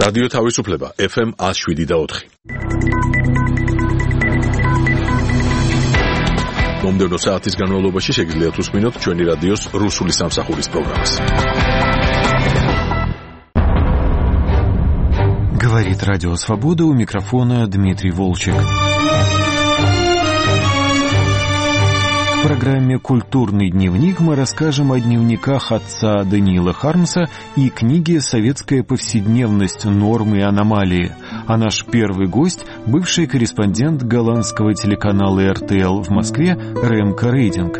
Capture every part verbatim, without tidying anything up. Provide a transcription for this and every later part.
რადიო თავისუფლება ეფ ემ one oh seven და four. მომდევნო საათის განმავლობაში შეგიძლიათ უსმინოთ ჩვენი რადიოს რუსული სამსახურის პროგრამას. Говорит Радио Свобода, у микрофона Дмитрий Волчек. В программе «Культурный дневник» мы расскажем о дневниках отца Даниила Хармса и книге «Советская повседневность. Нормы и аномалии». А наш первый гость – бывший корреспондент голландского телеканала эр тэ эл в Москве Ремко Рейдинг.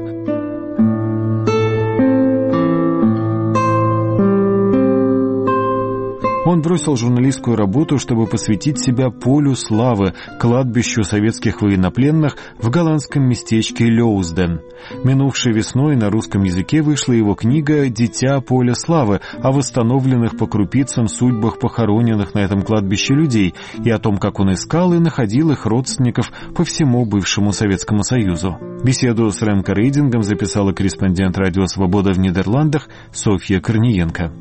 Он бросил журналистскую работу, чтобы посвятить себя полю славы, кладбищу советских военнопленных в голландском местечке Лёузден. Минувшей весной на русском языке вышла его книга «Дитя поля славы» о восстановленных по крупицам судьбах похороненных на этом кладбище людей и о том, как он искал и находил их родственников по всему бывшему Советскому Союзу. Беседу с Ремко Рейдингом записала корреспондент «Радио Свобода» в Нидерландах Софья Корниенко.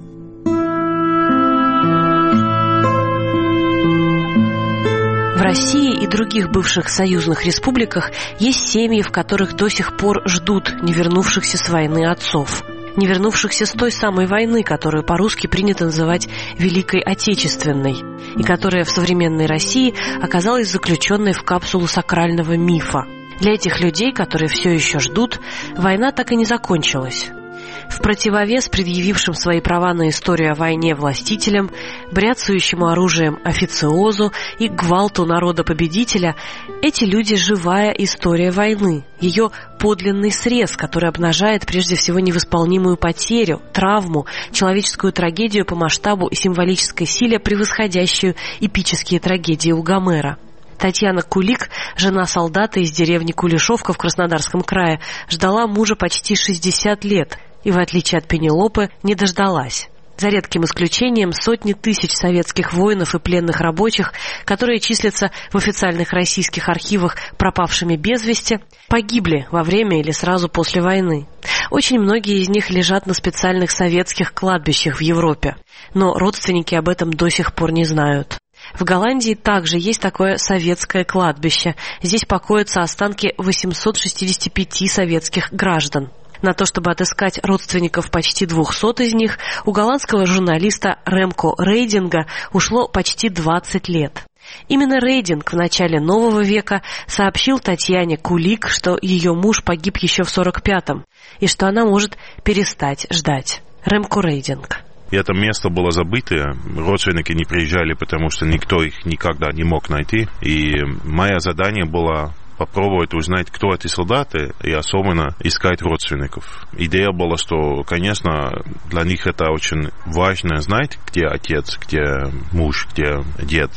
В России и других бывших союзных республиках есть семьи, в которых до сих пор ждут не вернувшихся с войны отцов. Не вернувшихся с той самой войны, которую по-русски принято называть Великой Отечественной, и которая в современной России оказалась заключенной в капсулу сакрального мифа. Для этих людей, которые все еще ждут, война так и не закончилась. В противовес предъявившим свои права на историю о войне властителям, бряцающему оружием официозу и гвалту народа-победителя, эти люди – живая история войны, ее подлинный срез, который обнажает прежде всего невосполнимую потерю, травму, человеческую трагедию по масштабу и символической силе, превосходящую эпические трагедии у Гомера. Татьяна Кулик, жена солдата из деревни Кулешовка в Краснодарском крае, ждала мужа почти шестьдесят лет и, в отличие от Пенелопы, не дождалась. За редким исключением, сотни тысяч советских воинов и пленных рабочих, которые числятся в официальных российских архивах пропавшими без вести, погибли во время или сразу после войны. Очень многие из них лежат на специальных советских кладбищах в Европе, но родственники об этом до сих пор не знают. В Голландии также есть такое советское кладбище. Здесь покоятся останки восемьсот шестьдесят пять советских граждан. На то, чтобы отыскать родственников почти двухсот из них, у голландского журналиста Ремко Рейдинга ушло почти двадцать лет. Именно Рейдинг в начале нового века сообщил Татьяне Кулик, что ее муж погиб еще в сорок пятом, и что она может перестать ждать. Ремко Рейдинг. И это место было забытое, родственники не приезжали, потому что никто их никогда не мог найти. И мое задание было попробовать узнать, кто эти солдаты, и особенно искать родственников. Идея была, что, конечно, для них это очень важно знать, где отец, где муж, где дед.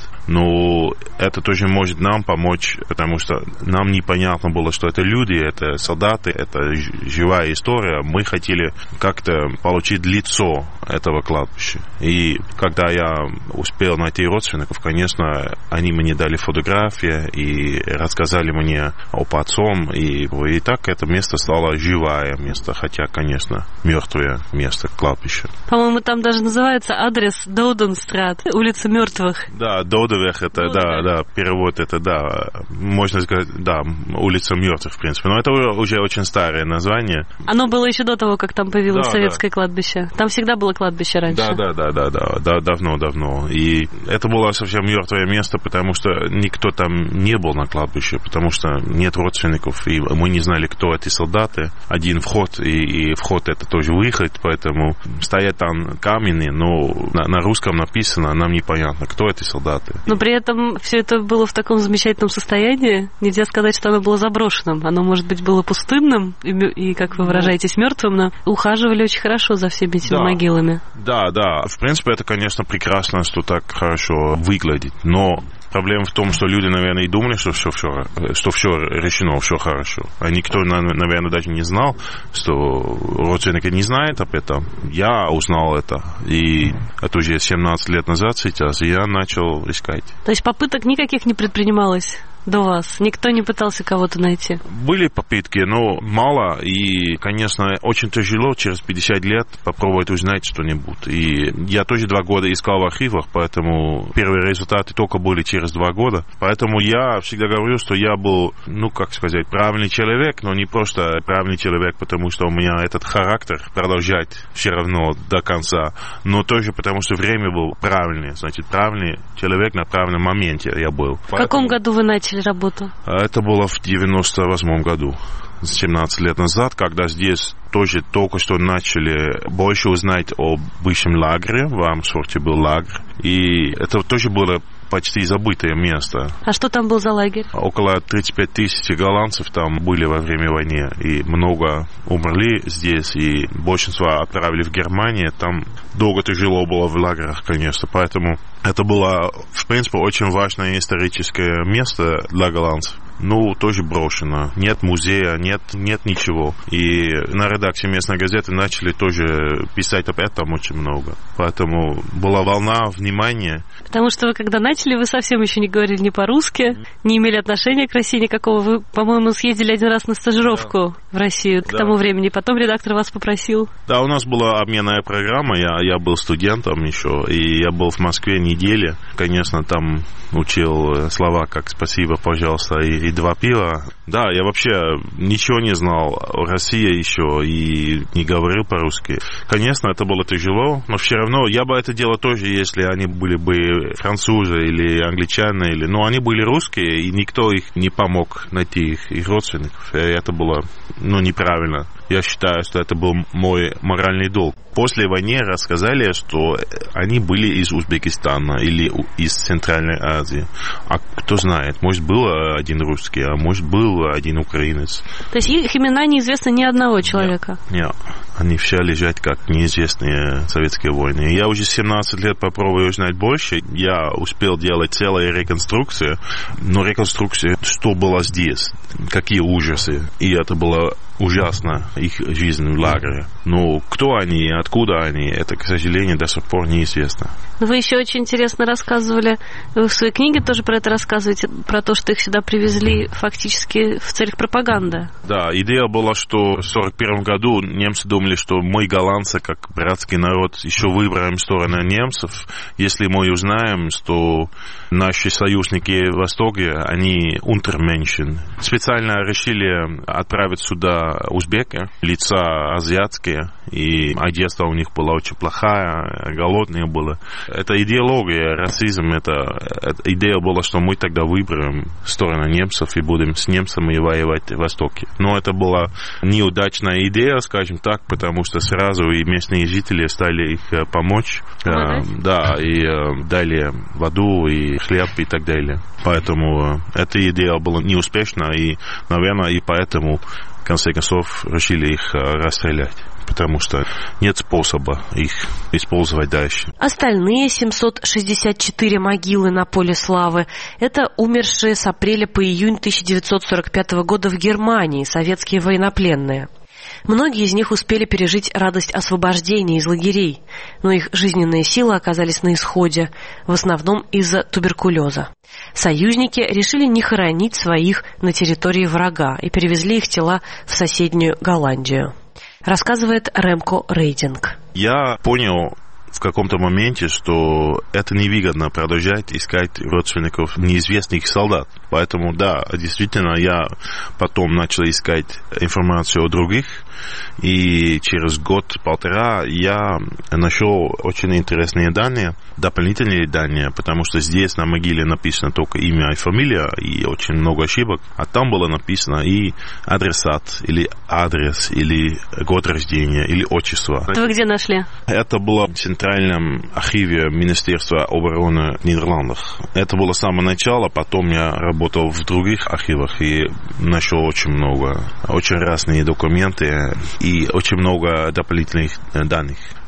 Но это тоже может нам помочь, потому что нам непонятно было, что это люди, это солдаты, это живая история. Мы хотели как-то получить лицо этого кладбища. И когда я успел найти родственников, конечно, они мне дали фотографии и рассказали мне об отцом. И, и так это место стало живое место, хотя, конечно, мертвое место, кладбище. По-моему, там даже называется адрес Доуденстрат, улица мертвых. Да, Доуден. Это, да, да, перевод, это, да, можно сказать, да, улица мертвых, в принципе. Но это уже очень старое название. Оно было еще до того, как там появилось да, советское да. кладбище. Там всегда было кладбище раньше. Да, да, да, да, да, да, давно-давно. И это было совсем мертвое место, потому что никто там не был на кладбище, потому что нет родственников, и мы не знали, кто эти солдаты. Один вход, и, и вход это тоже выход, поэтому стоят там камни, но на, на русском написано, нам непонятно, кто эти солдаты. Но при этом все это было в таком замечательном состоянии. Нельзя сказать, что оно было заброшенным. Оно, может быть, было пустынным и, и как вы выражаетесь, мертвым, но ухаживали очень хорошо за всеми этими да. могилами. Да, да. В принципе, это, конечно, прекрасно, что так хорошо выглядит. Но проблема в том, что люди, наверное, и думали, что все, все, что все решено, все хорошо. А никто, наверное, даже не знал, что родственники не знают об этом. Я узнал это. И это уже семнадцать лет назад сейчас, и я начал искать. То есть попыток никаких не предпринималось? до вас? Никто не пытался кого-то найти? Были попытки, но мало. И, конечно, очень тяжело через пятьдесят лет попробовать узнать что-нибудь. И я тоже два года искал в архивах, поэтому первые результаты только были через два года. Поэтому я всегда говорю, что я был, ну, как сказать, правильный человек, но не просто правильный человек, потому что у меня этот характер продолжать все равно до конца, но тоже потому что время было правильное. Значит, правильный человек на правильном моменте я был. В каком году вы начали работу? Это было в девяносто восьмом году. семнадцать лет назад, когда здесь тоже только что начали больше узнать о бывшем лагере. В Амсфорте был лагерь. И это тоже было почти забытое место. А что там был за лагерь? Около тридцать пять тысяч голландцев там были во время войны. И много умерли здесь, и большинство отправили в Германию. Там долго тяжело было в лагерях, конечно. Поэтому это было, в принципе, очень важное историческое место для голландцев. Ну, тоже брошено. Нет музея, нет, нет ничего. И на редакции местной газеты начали тоже писать об этом очень много. Поэтому была волна внимания. Потому что вы, когда начали, вы совсем еще не говорили ни по-русски, не имели отношения к России никакого. Вы, по-моему, съездили один раз на стажировку да. в Россию к да. тому времени. Потом редактор вас попросил. Да, у нас была обменная программа. Я, я был студентом еще. И я был в Москве неделю. Конечно, там учил слова как «спасибо, пожалуйста» и и два пива. Да, я вообще ничего не знал о России еще и не говорил по-русски. Конечно, это было тяжело, но все равно я бы это делал тоже, если они были бы французы или англичане, или... но они были русские, и никто их не помог найти, их, их родственников. И это было, ну, неправильно. Я считаю, что это был мой моральный долг. После войны рассказали, что они были из Узбекистана или из Центральной Азии. А кто знает, может, был один русский, а может, был один украинец. То есть их имена неизвестны ни одного человека? Нет, нет. Они все лежат как неизвестные советские войны. Я уже семнадцать лет попробую узнать больше. Я успел делать целые реконструкции, но реконструкция, что было здесь, какие ужасы. И это было ужасно, их жизнь в лагере. Но кто они и откуда они, это, к сожалению, до сих пор неизвестно. Вы еще очень интересно рассказывали, вы в своей книге тоже про это рассказываете, про то, что их сюда привезли фактически в целях пропаганды. Да, идея была, что в сорок первом году немцы думали, что мы, голландцы, как братский народ, еще выбираем сторону немцев, если мы узнаем, что наши союзники в Востоке, они унтерменшен. Специально решили отправить сюда узбеки, лица азиатские, и одежда у них была очень плохая, голодные были. Это идеология, расизм, это, это идея была, что мы тогда выберем сторону немцев и будем с немцами воевать в Востоке. Но это была неудачная идея, скажем так, потому что сразу и местные жители стали их помочь, э, да, и э, дали воду и хлеб и так далее. Поэтому э, эта идея была неуспешна, и, наверное, и поэтому в конце концов решили их расстрелять, потому что нет способа их использовать дальше. Остальные семьсот шестьдесят четыре могилы на поле славы – это умершие с апреля по июнь тысяча девятьсот сорок пятого года в Германии советские военнопленные. Многие из них успели пережить радость освобождения из лагерей, но их жизненные силы оказались на исходе, в основном из-за туберкулеза. Союзники решили не хоронить своих на территории врага и перевезли их тела в соседнюю Голландию. Рассказывает Ремко Рейдинг. Я понял в каком-то моменте, что это невыгодно продолжать искать родственников неизвестных солдат. Поэтому, да, действительно, я потом начал искать информацию о других, и через год-полтора я нашел очень интересные данные, дополнительные данные, потому что здесь на могиле написано только имя и фамилия, и очень много ошибок, а там было написано и адресат, или адрес, или год рождения, или отчество. Это вы где нашли? Это было в Центральном архиве Министерства обороны Нидерландов. Это было с самого начала, потом я работал в других архивах и нашел очень много, очень разные документы и очень много дополнительных данных.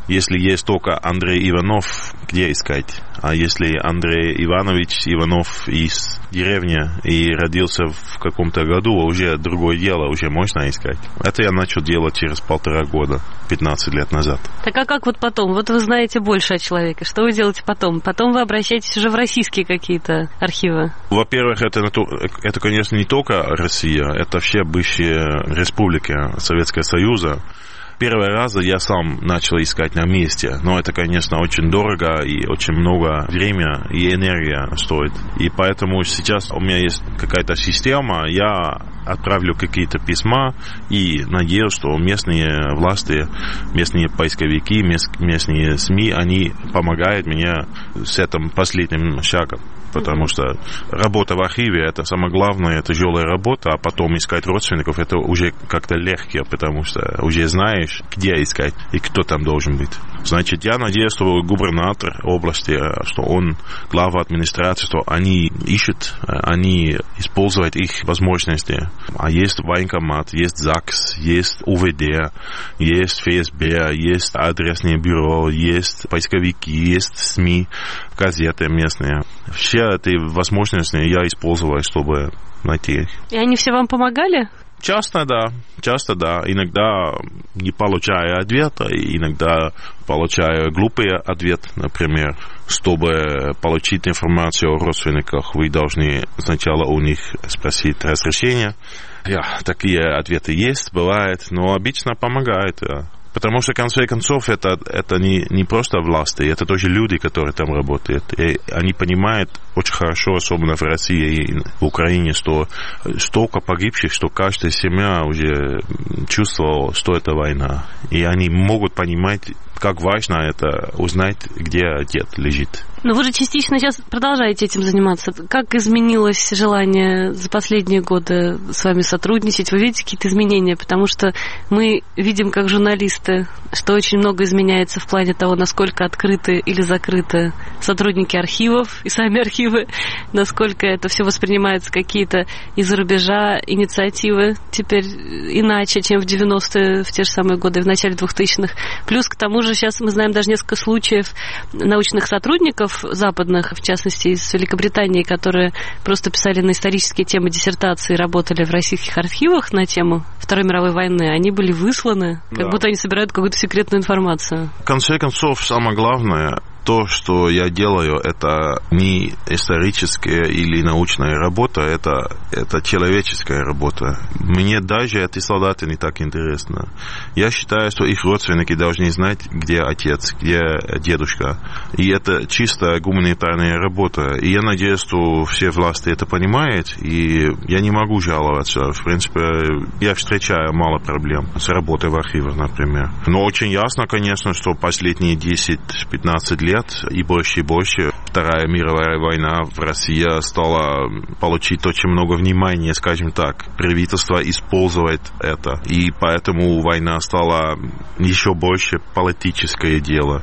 Если есть только Андрей Иванов, где искать? А если Андрей Иванович Иванов из деревни и родился в каком-то году, уже другое дело, уже можно искать. Это я начал делать через полтора года, пятнадцать лет назад. Так а как вот потом? Вот вы знаете больше о человеке. Что вы делаете потом? Потом вы обращаетесь уже в российские какие-то архивы? Во-первых, это, это, конечно, не только Россия, это все бывшие республики Советского Союза. Первый раз я сам начал искать на месте, но это, конечно, очень дорого и очень много времени и энергии стоит. И поэтому сейчас у меня есть какая-то система, я отправлю какие-то письма и надеюсь, что местные власти, местные поисковики, местные СМИ, они помогают мне с этим последним шагом. Потому что работа в архиве – это самое главное, это тяжелая работа, а потом искать родственников – это уже как-то легче, потому что уже знаешь, где искать и кто там должен быть. Значит, я надеюсь, что губернатор области, что он, глава администрации, что они ищут, они используют их возможности. А есть военкомат, есть ЗАГС, есть УВД, есть ФСБ, есть адресное бюро, есть поисковики, есть СМИ, газеты местные. Все эти возможности я использовал, чтобы найти их. И они все вам помогали? Часто да, часто да. Иногда не получаю ответа, иногда получаю глупый ответ, например. Чтобы получить информацию о родственниках, вы должны сначала у них спросить разрешение. Yeah, такие ответы есть, бывает, но обычно помогает. Потому что, в конце концов, это, это не, не просто власти, это тоже люди, которые там работают. И они понимают очень хорошо, особенно в России и в Украине, что столько погибших, что каждая семья уже чувствовала, что это война. И они могут понимать, как важно это узнать, где отец лежит. Но вы же частично сейчас продолжаете этим заниматься. Как изменилось желание за последние годы с вами сотрудничать? Вы видите какие-то изменения? Потому что мы видим, как журналисты, что очень много изменяется в плане того, насколько открыты или закрыты сотрудники архивов и сами архивы, насколько это все воспринимается какие-то из-за рубежа инициативы теперь иначе, чем в девяностые, в те же самые годы, в начале двухтысячных. Плюс к тому же сейчас мы знаем даже несколько случаев научных сотрудников западных, в частности из Великобритании, которые просто писали на исторические темы диссертации, работали в российских архивах на тему Второй мировой войны, они были высланы, как да. будто они собирают какую-то секретную информацию. В конце концов, самое главное, то, что я делаю, это не историческая или научная работа, это, это человеческая работа. Мне даже эти солдаты не так интересны. Я считаю, что их родственники должны знать, где отец, где дедушка. И это чисто гуманитарная работа. И я надеюсь, что все власти это понимают, и я не могу жаловаться. В принципе, я встречаю мало проблем с работой в архивах, например. Но очень ясно, конечно, что последние десять-пятнадцать лет и больше и больше Вторая мировая война в России стала получить очень много внимания, скажем так. Правительство использует это. И поэтому война стала еще больше политическое дело.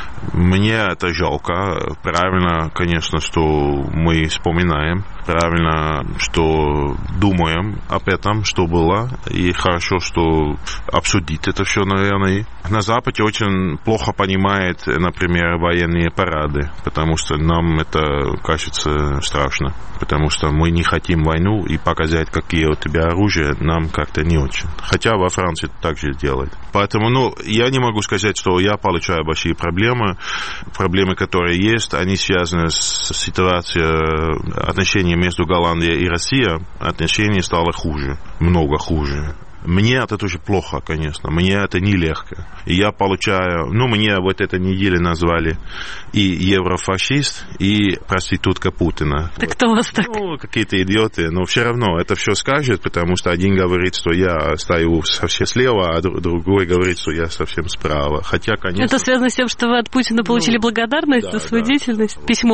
Мне это жалко. Правильно, конечно, что мы вспоминаем. Правильно, что думаем об этом, что было. И хорошо, что обсудить это все, наверное. На Западе очень плохо понимают, например, военные парады, потому что нам это кажется страшно. Потому что мы не хотим войну, и показать, какие у тебя оружия, нам как-то не очень. Хотя во Франции так же делают. Поэтому, ну, я не могу сказать, что я получаю большие проблемы. Проблемы, которые есть, они связаны с ситуацией отношений между Голландией и Россией. Отношения стало хуже, много хуже. Мне это тоже плохо, конечно. Мне это нелегко. И я получаю... Ну, мне вот этой неделе назвали и еврофашист, и проститутка Путина. Так кто вас так? Ну, какие-то идиоты. Но все равно это все скажет, потому что один говорит, что я стою совсем слева, а другой говорит, что я совсем справа. Хотя, конечно... Это связано с тем, что вы от Путина получили ну, благодарность да, за свою да. деятельность? Письмо.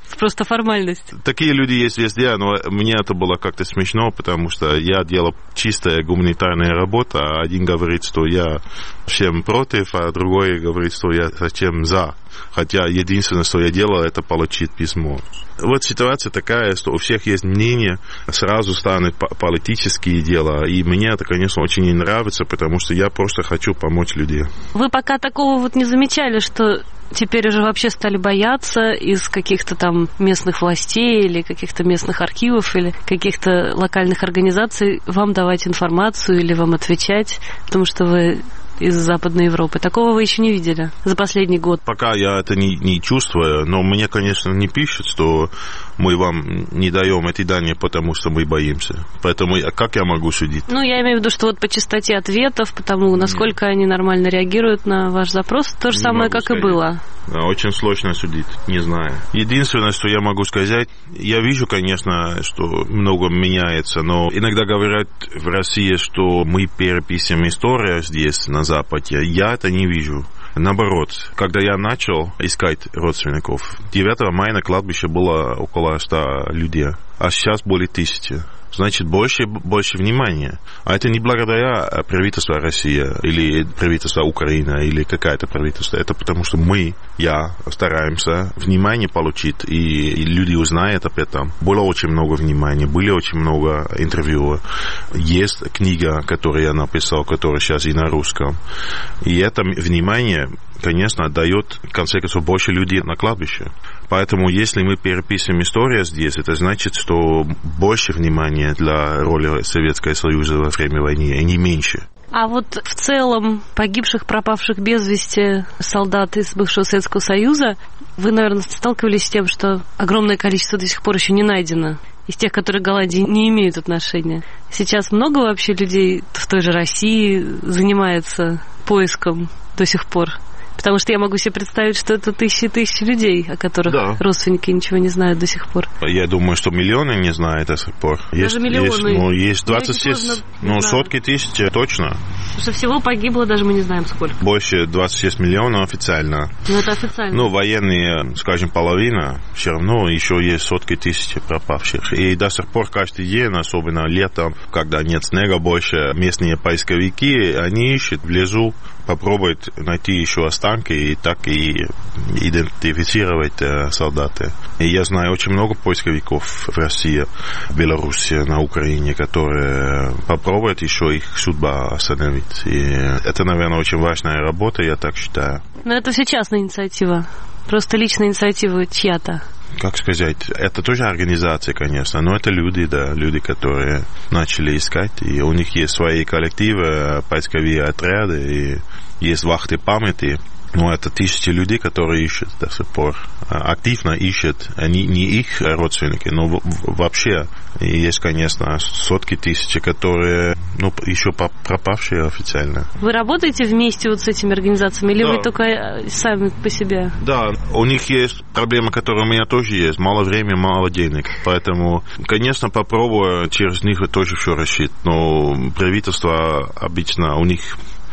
просто формальность. Такие люди есть везде, но мне это было как-то смешно, потому что я делал чистая гуманитарная работа, а один говорит, что я всем против, а другой говорит, что я совсем за. Хотя единственное, что я делал, это получить письмо. Вот ситуация такая, что у всех есть мнение, сразу станут политические дела, и мне это, конечно, очень не нравится, потому что я просто хочу помочь людям. Вы пока такого вот не замечали, что теперь уже вообще стали бояться из каких-то там местных властей или каких-то местных архивов или каких-то локальных организаций вам давать информацию или вам отвечать, потому что вы из Западной Европы. Такого вы еще не видели за последний год? Пока я это не, не чувствую, но мне, конечно, не пишут, что мы вам не даем эти данные, потому что мы боимся. Поэтому как я могу судить? Ну, я имею в виду, что вот по частоте ответов, потому насколько Нет. они нормально реагируют на ваш запрос, то же не самое, как сказать. И было. Очень сложно судить, не знаю. Единственное, что я могу сказать, я вижу, конечно, что много меняется, но иногда говорят в России, что мы переписываем историю здесь, на Западе. Я это не вижу. Наоборот, когда я начал искать родственников, девятого мая на кладбище было около ста людей, а сейчас более тысячи. Значит, больше, больше внимания. А это не благодаря правительству России или правительству Украины или какое-то правительство. Это потому что мы, я, стараемся внимание получить, и, и люди узнают об этом. Было очень много внимания, были очень много интервью. Есть книга, которую я написал, которая сейчас и на русском. И это внимание, конечно, дает, в конце концов, больше людей на кладбище. Поэтому, если мы переписываем историю здесь, это значит, что больше внимания для роли Советского Союза во время войны, и не меньше. А вот в целом погибших, пропавших без вести солдат из бывшего Советского Союза, вы, наверное, сталкивались с тем, что огромное количество до сих пор еще не найдено, из тех, которые к Голландии не имеют отношения. Сейчас много вообще людей в той же России занимается поиском до сих пор? Потому что я могу себе представить, что это тысячи и тысячи людей, о которых да. родственники ничего не знают до сих пор. Я думаю, что миллионы не знают до сих пор. Даже есть, миллионы. Есть, ну, есть двадцать шесть, ну, сотки тысяч, точно. Потому что всего погибло, даже мы не знаем сколько. Больше двадцать шесть миллионов официально. Ну, это официально. Ну, военные, скажем, половина, все равно еще есть сотки тысяч пропавших. И до сих пор каждый день, особенно летом, когда нет снега больше, местные поисковики, они ищут в лесу, попробуют найти еще останки и так и идентифицировать э, солдаты. И я знаю очень много поисковиков в России, в Беларуси, на Украине, которые попробуют еще их судьба остановить. И это, наверное, очень важная работа, я так считаю. Но это все частная инициатива. Просто личная инициатива чья-то. Как сказать, это тоже организация, конечно, но это люди, да, люди, которые начали искать, и у них есть свои коллективы, поисковые отряды, и есть вахты памяти. Ну, это тысячи людей, которые ищут до сих пор, активно ищут, не, не их родственники, но вообще есть, конечно, сотки тысяч, которые, ну, еще пропавшие официально. Вы работаете вместе вот с этими организациями, или да. вы только сами по себе? Да, у них есть проблема, которая у меня тоже есть, мало времени, мало денег, поэтому, конечно, попробую через них тоже все решить, но правительство обычно, у них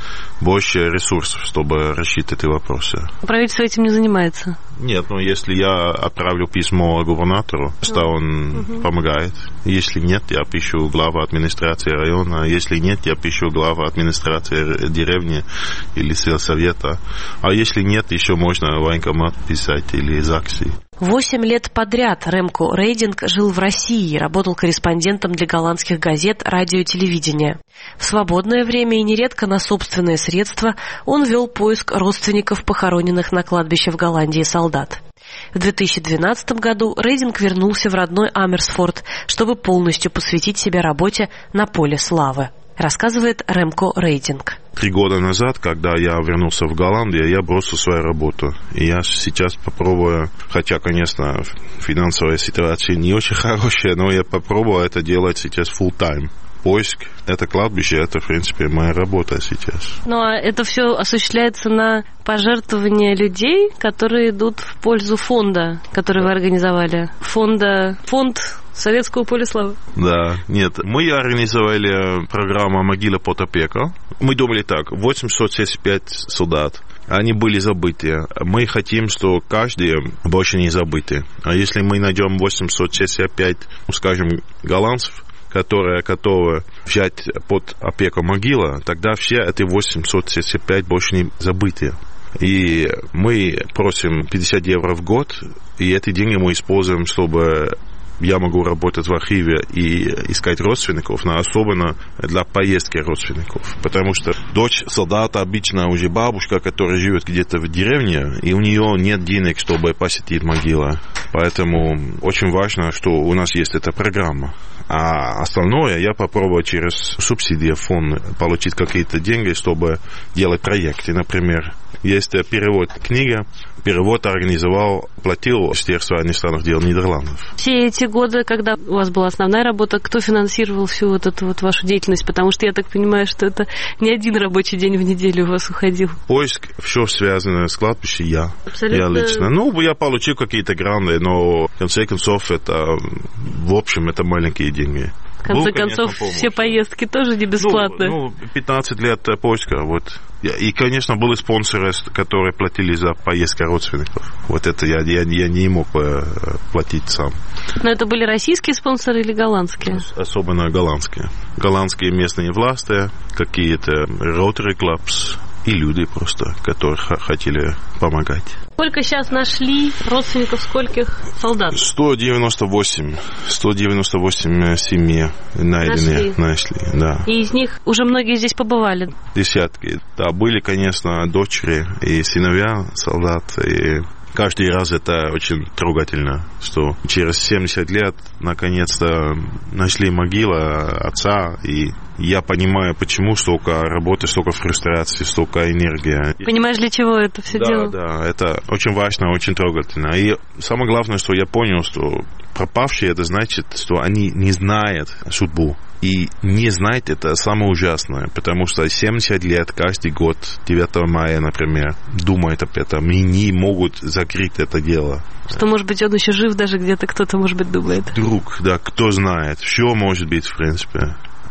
больше ресурсов, чтобы решить эти вопросы. Правительство этим не занимается? Нет, но если я отправлю письмо губернатору, что mm. он mm-hmm. помогает. Если нет, я пишу главу администрации района. Если нет, я пишу главу администрации деревни или сельсовета. А если нет, еще можно военкомат писать или ЗАГСи. Восемь лет подряд Ремко Рейдинг жил в России и работал корреспондентом для голландских газет, радио и телевидения. В свободное время и нередко на собственные средства он вел поиск родственников похороненных на кладбище в Голландии солдат. В две тысячи двенадцатом году Рейдинг вернулся в родной Амерсфорд, чтобы полностью посвятить себя работе на поле славы. Рассказывает Ремко Рейдинг. Три года назад, когда я вернулся в Голландию, я бросил свою работу. И я сейчас попробую, хотя, конечно, финансовая ситуация не очень хорошая, но я попробую это делать сейчас full-time. Поиск, это кладбище, это, в принципе, моя работа сейчас. Ну, а это все осуществляется на пожертвования людей, которые идут в пользу фонда, который вы организовали. Фонда, фонд Советского поля славы. Да, нет. Мы организовали программу «Могила под опекой». Мы думали так, восемьсот семьдесят пять солдат. они были забыты. Мы хотим, что каждый больше не забыты. А если мы найдем восемьсот шестьдесят пять, скажем, голландцев, которые готовы взять под опеку могила, тогда все эти восемьсот шестьдесят пять больше не забыты. И мы просим пятьдесят евро в год, и эти деньги мы используем, чтобы я могу работать в архиве и искать родственников, но особенно для поездки родственников. Потому что дочь солдата обычно уже бабушка, которая живет где-то в деревне, и у нее нет денег, чтобы посетить могилу. Поэтому очень важно, что у нас есть эта программа. А остальное я попробую через субсидии фонд получить какие-то деньги, чтобы делать проекты. Например, есть перевод книги, перевод организовал, платил Министерство иностранных дел Нидерландов. Все эти годы, когда у вас была основная работа, кто финансировал всю вот эту вот вашу деятельность? Потому что я так понимаю, что это не один рабочий день в неделю у вас уходил. Поиск, все связано с кладбищем, я. Абсолютно. Я лично. Ну, я получил какие-то гранты, но в конце концов это, в общем, это маленькие деньги. В конце Был, концов, конечно, все поездки тоже не бесплатные. Ну, ну, пятнадцать лет поиска, вот. И, конечно, были спонсоры, которые платили за поездки родственников. Вот это я, я, я не мог платить сам. Но это были российские спонсоры или голландские? Особенно голландские. Голландские местные власти, какие-то Rotary Clubs и люди просто, которые хотели помогать. Сколько сейчас нашли родственников скольких солдат? сто девяносто восемь. сто девяносто восемь семьи найдены. Нашли. Нашли, да. И из них уже многие здесь побывали? Десятки. Да, были, конечно, дочери и сыновья солдат. И каждый раз это очень трогательно, что через семьдесят лет наконец-то нашли могилу отца, и я понимаю, почему столько работы, столько фрустрации, столько энергии. Понимаешь, для чего это все да, дело? Да, это очень важно, очень трогательно. И самое главное, что я понял, что пропавшие, это значит, что они не знают судьбу. И не знать это самое ужасное, потому что семьдесят лет каждый год, девятого мая, например, думают об этом и не могут закрыть это дело. Что, может быть, он еще жив, даже где-то кто-то, может быть, думает. Вдруг, да, кто знает, все может быть, в принципе.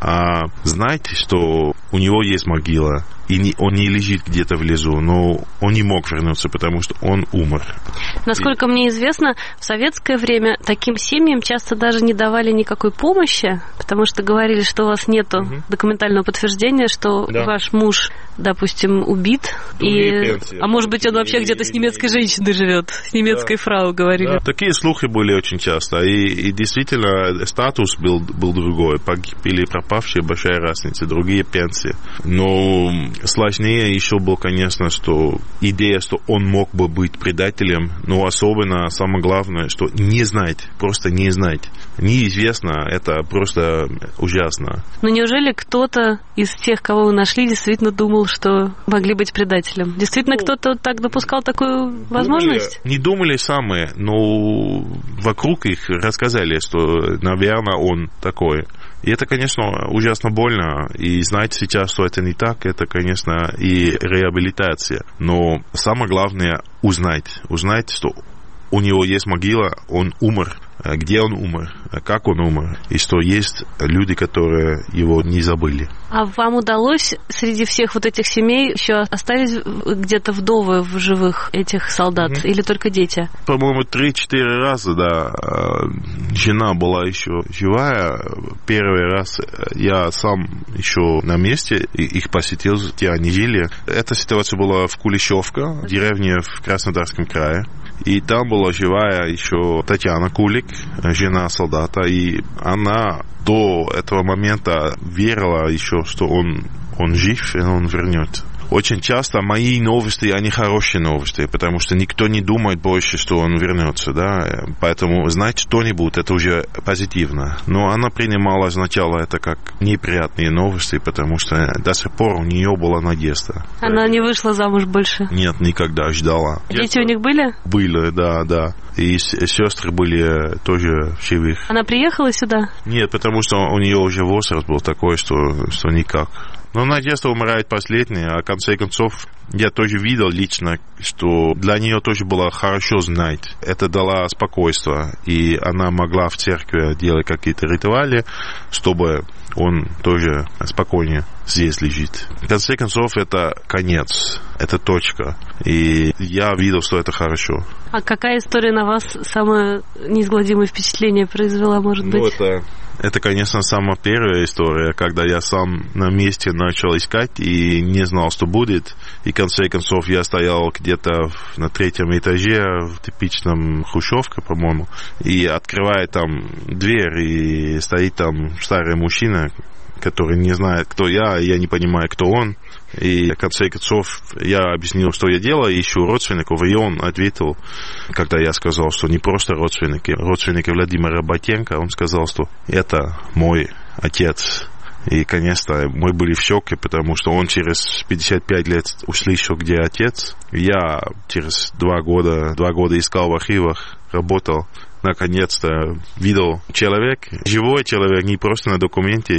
А знаете, что у него есть могила, и не, он не лежит где-то в лесу, но он не мог вернуться, потому что он умер. Насколько и... мне известно, в советское время таким семьям часто даже не давали никакой помощи, потому что говорили, что у вас нет угу. документального подтверждения, что да. ваш муж, допустим, убит, и... а может быть, он вообще где-то с немецкой женщиной живет, с немецкой да. фрау, говорили. Да. Такие слухи были очень часто, и, и действительно статус был, был другой, погиб или пропавшие, большая разница, другие пенсии. Но сложнее еще был, конечно, что идея, что он мог бы быть предателем, но особенно, самое главное, что не знать, просто не знать. Неизвестно, это просто ужасно. Но неужели кто-то из тех, кого вы нашли, действительно думал, что могли быть предателем? Действительно, ну, кто-то так допускал такую возможность? Думали, не думали сами, но вокруг их рассказали, что, наверное, он такой. И это, конечно, ужасно больно. И знать сейчас, что это не так, это, конечно, и реабилитация. Но самое главное — узнать. Узнать, что у него есть могила, он умер. Где он умер, как он умер, и что есть люди, которые его не забыли. А вам удалось среди всех вот этих семей еще остались где-то вдовы в живых этих солдат, mm-hmm. или только дети? По-моему, три-четыре раза, да. Жена была еще живая. Первый раз я сам еще на месте их посетил, где они жили. Эта ситуация была в Кулешовка, деревне в Краснодарском крае. И там была живая еще Татьяна Кулик, жена солдата, и она до этого момента верила еще, что он, он жив и он вернется. Очень часто мои новости, они хорошие новости, потому что никто не думает больше, что он вернется, да, поэтому знать что-нибудь, это уже позитивно. Но она принимала сначала это как неприятные новости, потому что до сих пор у нее была надежда. Она не вышла замуж больше? Нет, никогда, ждала. Дети у них были? Были, да, да. И сестры были тоже в живых. Она приехала сюда? Нет, потому что у нее уже возраст был такой, что, что никак. Но надежда умирает последняя, а в конце концов я тоже видел лично, что для нее тоже было хорошо знать. Это дало спокойствие, и она могла в церкви делать какие-то ритуалы, чтобы он тоже спокойнее здесь лежит. В конце концов, это конец, это точка. И я видел, что это хорошо. А какая история на вас самое неизгладимое впечатление произвела, может быть? Ну, это, это, конечно, самая первая история, когда я сам на месте начал искать и не знал, что будет. И в конце концов я стоял где-то на третьем этаже в типичном хрущевке, по-моему, и открываю там дверь, и стоит там старый мужчина, который не знает, кто я, и я не понимаю, кто он. И в конце концов я объяснил, что я делаю, ищу родственников, и он ответил, когда я сказал, что не просто родственники, родственники Владимира Ботенко, он сказал, что это мой отец. И, конечно, мы были в шоке, потому что он через пятьдесят пять лет услышал, где отец. Я через два года, два года искал в архивах, работал. Наконец-то видел человек, живой человек, не просто на документе,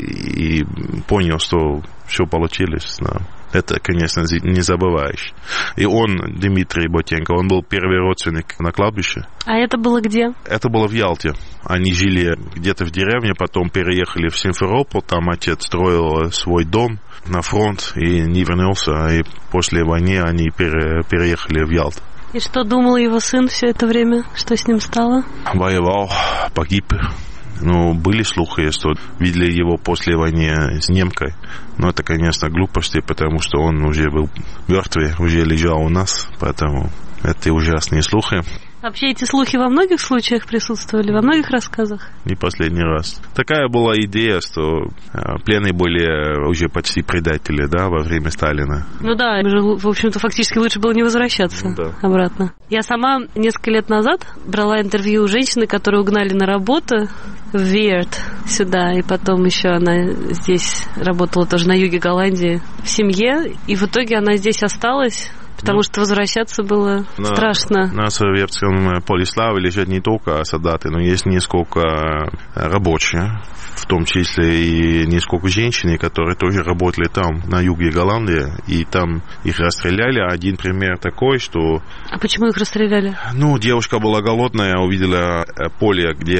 и, и понял, что все получилось. Да. Это, конечно, не забываешь. И он, Дмитрий Ботенко, он был первый родственник на кладбище. А это было где? Это было в Ялте. Они жили где-то в деревне, потом переехали в Симферополь, там отец строил свой дом на фронт и не вернулся, и после войны они пере, переехали в Ялту. И что думал его сын все это время? Что с ним стало? Воевал, погиб. Ну, были слухи, что видели его после войны с немкой. Но это, конечно, глупости, потому что он уже был мертвый, уже лежал у нас. Поэтому это ужасные слухи. Вообще эти слухи во многих случаях присутствовали, во многих рассказах? Не последний раз. Такая была идея, что пленные были уже почти предатели, да, во время Сталина. Ну да, в общем-то, фактически лучше было не возвращаться ну, да. обратно. Я сама несколько лет назад брала интервью у женщины, которую угнали на работу в Веерт сюда, и потом еще она здесь работала тоже на юге Голландии в семье, и в итоге она здесь осталась. Потому что возвращаться было на, страшно. На Советском Полиславе лежат не только солдаты, но есть несколько рабочих, в том числе и несколько женщин, которые тоже работали там, на юге Голландии, и там их расстреляли. Один пример такой, что... А почему их расстреляли? Ну, девушка была голодная, увидела поле, где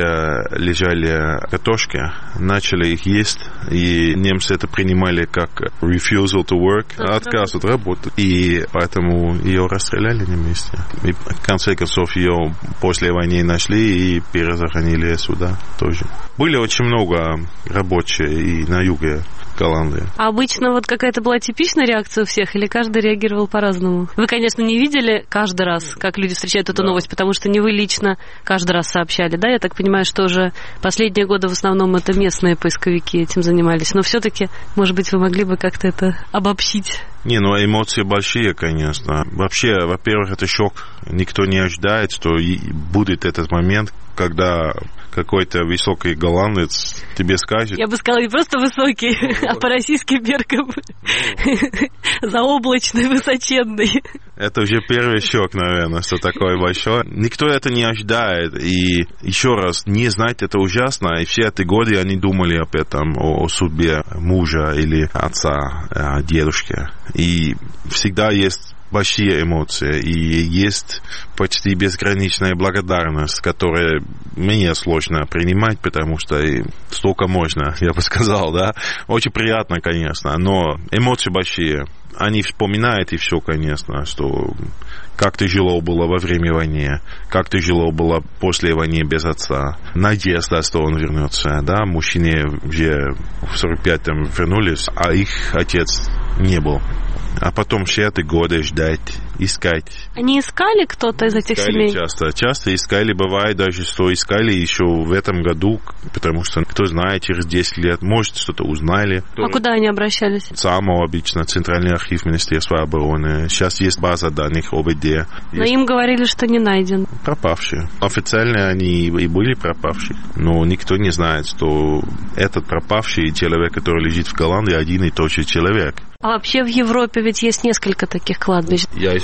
лежали картошки, начали их есть, и немцы это принимали как refusal to work, отказ от работы, и поэтому ее расстреляли на месте. И в конце концов ее после войны нашли и перезахоронили сюда тоже. Были очень много рабочих и на юге Голландии. А обычно вот какая-то была типичная реакция у всех, или каждый реагировал по-разному? Вы, конечно, не видели каждый раз, как люди встречают эту да. новость, потому что не вы лично каждый раз сообщали, да? Я так понимаю, что уже последние годы в основном это местные поисковики этим занимались. Но все-таки, может быть, вы могли бы как-то это обобщить? Не, ну эмоции большие, конечно. Вообще, во-первых, это шок. Никто не ожидает, что будет этот момент, когда какой-то высокий голландец тебе скажет... Я бы сказала, не просто высокий, ну, а по российским меркам ну, заоблачный, высоченный. Это уже первый шок, наверное, что такое большое. Никто это не ожидает. И еще раз, не знать это ужасно. И все эти годы они думали об этом, о, о судьбе мужа или отца, дедушки. И всегда есть большие эмоции, и есть почти безграничная благодарность, которую мне сложно принимать, потому что столько можно, я бы сказал, да. Очень приятно, конечно, но эмоции большие. Они вспоминают и все, конечно, что как тяжело было во время войны, как тяжело было после войны без отца. Надежда, что он вернется, да. Мужчины уже в сорок пятом вернулись, а их отец не был. А потом все эти годы ждать, искать. Они искали кто-то из этих искали семей? Часто, часто искали. Бывает даже, что искали еще в этом году, потому что, кто знает, через десять лет, может, что-то узнали. А куда они обращались? ЦАМО обычно, Центральный архив Министерства обороны. Сейчас есть база данных ОВД. Есть... Но им говорили, что не найден. Пропавшие. Официально они и были пропавшие. Но никто не знает, что этот пропавший человек, который лежит в Голландии, один и тот же человек. А вообще в Европе ведь есть несколько таких кладбищ. Я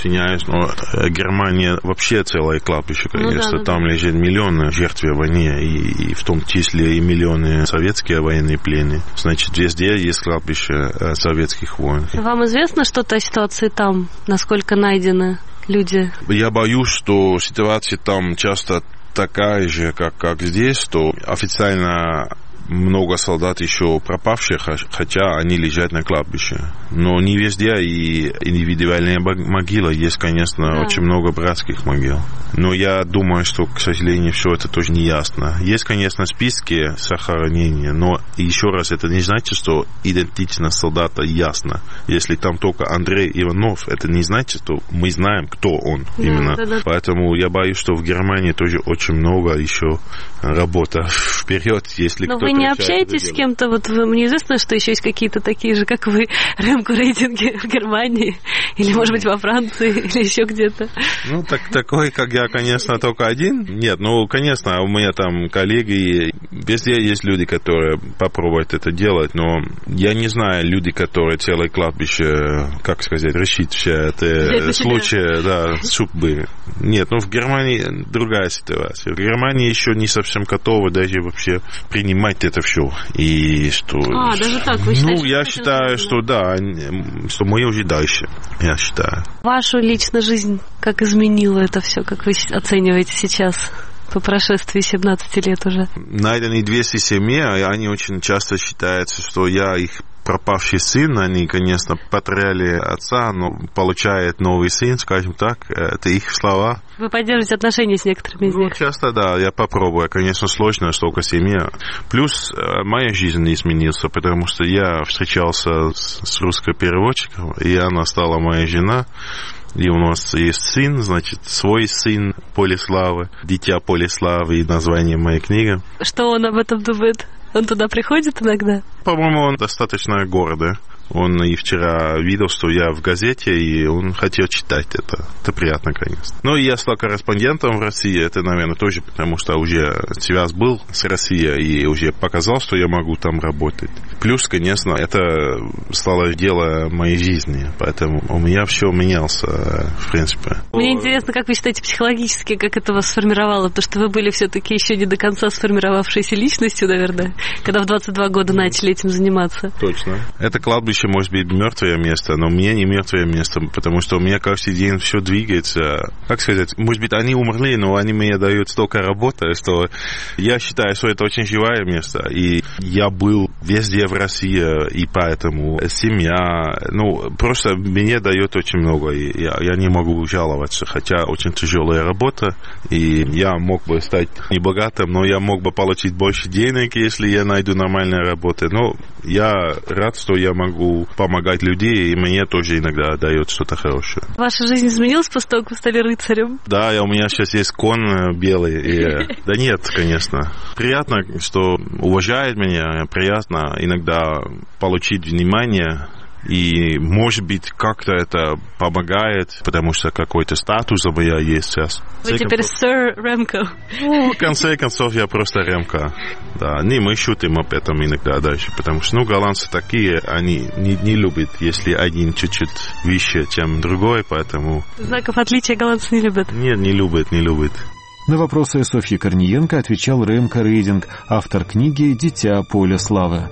извиняюсь, но Германия вообще целое кладбище, конечно. Ну, да, там да. лежит миллионы жертв в войне, и, и в том числе и миллионы советские военные пленные. Значит, везде есть кладбище советских войн. Вам известно что-то о ситуации там? Насколько найдены люди? Я боюсь, что ситуация там часто такая же, как, как здесь, что официально много солдат еще пропавших, хотя они лежат на кладбище. Но не везде и индивидуальные могилы. Есть, конечно, да. очень много братских могил. Но я думаю, что, к сожалению, все это тоже не ясно. Есть, конечно, списки захоронения, но еще раз, это не значит, что идентичность солдата ясна. Если там только Андрей Иванов, это не значит, что мы знаем, кто он да, именно. Да, да. Поэтому я боюсь, что в Германии тоже очень много еще работы вперед, если но кто-то... Вы не общаетесь с кем-то? Вот мне известно, что еще есть какие-то такие же, как вы, Ремко-рейтинги в Германии, или, может быть, во Франции, или еще где-то. Ну, так, такой, как я, конечно, только один. Нет, ну, конечно, у меня там коллеги, везде есть люди, которые попробуют это делать, но я не знаю, люди, которые целое кладбище, как сказать, решить все это случаи, да, судьбы. Нет, ну, в Германии другая ситуация. В Германии еще не совсем готовы даже вообще принимать это все. И что... А, даже так вы считаете? Ну, я считаю, что да, что мы уже дальше, я считаю. Вашу личную жизнь как изменило это все, как вы оцениваете сейчас? По прошествии семнадцати лет уже. Найдены двести семьи, они очень часто считаются, что я их пропавший сын, они, конечно, потеряли отца, но получает новый сын, скажем так, это их слова. Вы поддерживаете отношения с некоторыми из них? Ну, часто, да, я попробую. Конечно, сложно, столько семьи. Плюс моя жизнь не изменилась, потому что я встречался с, с русской переводчиком, и она стала моя жена. И у нас есть сын, значит, свой сын Поле славы, дитя Поле славы и название моей книги. Что он об этом думает? Он туда приходит иногда? По-моему, он достаточно гордый. Он и вчера видел, что я в газете, и он хотел читать это. Это приятно, конечно. Ну, и я стал корреспондентом в России. Это, наверное, тоже потому, что уже связь был с Россией, и уже показал, что я могу там работать. Плюс, конечно, это стало дело моей жизни. Поэтому у меня все менялось, в принципе. Мне интересно, как вы считаете психологически, как это вас сформировало? Потому что вы были все-таки еще не до конца сформировавшейся личностью, наверное, когда в двадцать два года начали этим заниматься. Точно. Это кладбище может быть мертвое место, но у меня не мертвое место, потому что у меня каждый день все двигается. Как сказать, может быть, они умерли, но они мне дают столько работы, что я считаю, что это очень живое место. И я был везде в России, и поэтому семья, ну, просто мне дает очень много, и я, я не могу жаловаться, хотя очень тяжелая работа, и я мог бы стать не богатым, но я мог бы получить больше денег, если я найду нормальную работу. Но я рад, что я могу помогать людям, и мне тоже иногда дает что-то хорошее. Ваша жизнь изменилась после того, как вы стали рыцарем? Да, я, у меня сейчас есть конь белый. И, да нет, конечно. Приятно, что уважает меня, приятно иногда получить внимание. И, может быть, как-то это помогает, потому что какой-то статус у меня есть сейчас. Вы теперь сэр Ремко. Ну, в конце концов, я просто Ремко. Да, не, мы шутим об этом иногда дальше, потому что, ну, голландцы такие, они не, не любят, если один чуть-чуть выше, чем другой, поэтому... Знаков отличия голландцы не любят? Нет, не любят, не любят. На вопросы Софьи Корниенко отвечал Ремко-рейтинг, автор книги «Дитя Поля славы».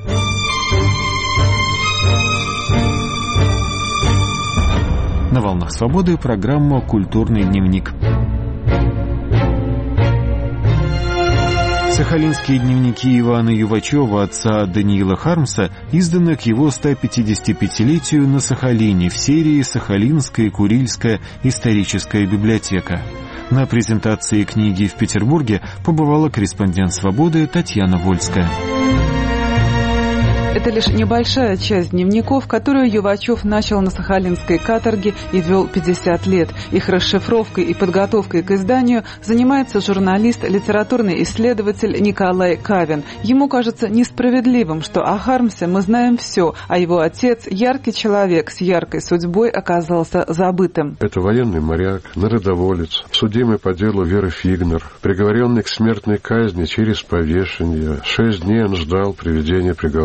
На «Волнах свободы» программа «Культурный дневник». Сахалинские дневники Ивана Ювачева, отца Даниила Хармса, изданы к его сто пятидесятипятилетию на Сахалине в серии «Сахалинская Курильская историческая библиотека». На презентации книги в Петербурге побывала корреспондент «Свободы» Татьяна Вольская. Это лишь небольшая часть дневников, которую Ювачев начал на сахалинской каторге и вел пятьдесят лет. Их расшифровкой и подготовкой к изданию занимается журналист, литературный исследователь Николай Кавин. Ему кажется несправедливым, что о Хармсе мы знаем все, а его отец, яркий человек с яркой судьбой, оказался забытым. Это военный моряк, народоволец, судимый по делу Веры Фигнер, приговоренный к смертной казни через повешение. Шесть дней он ждал приведения приговора в исполнение.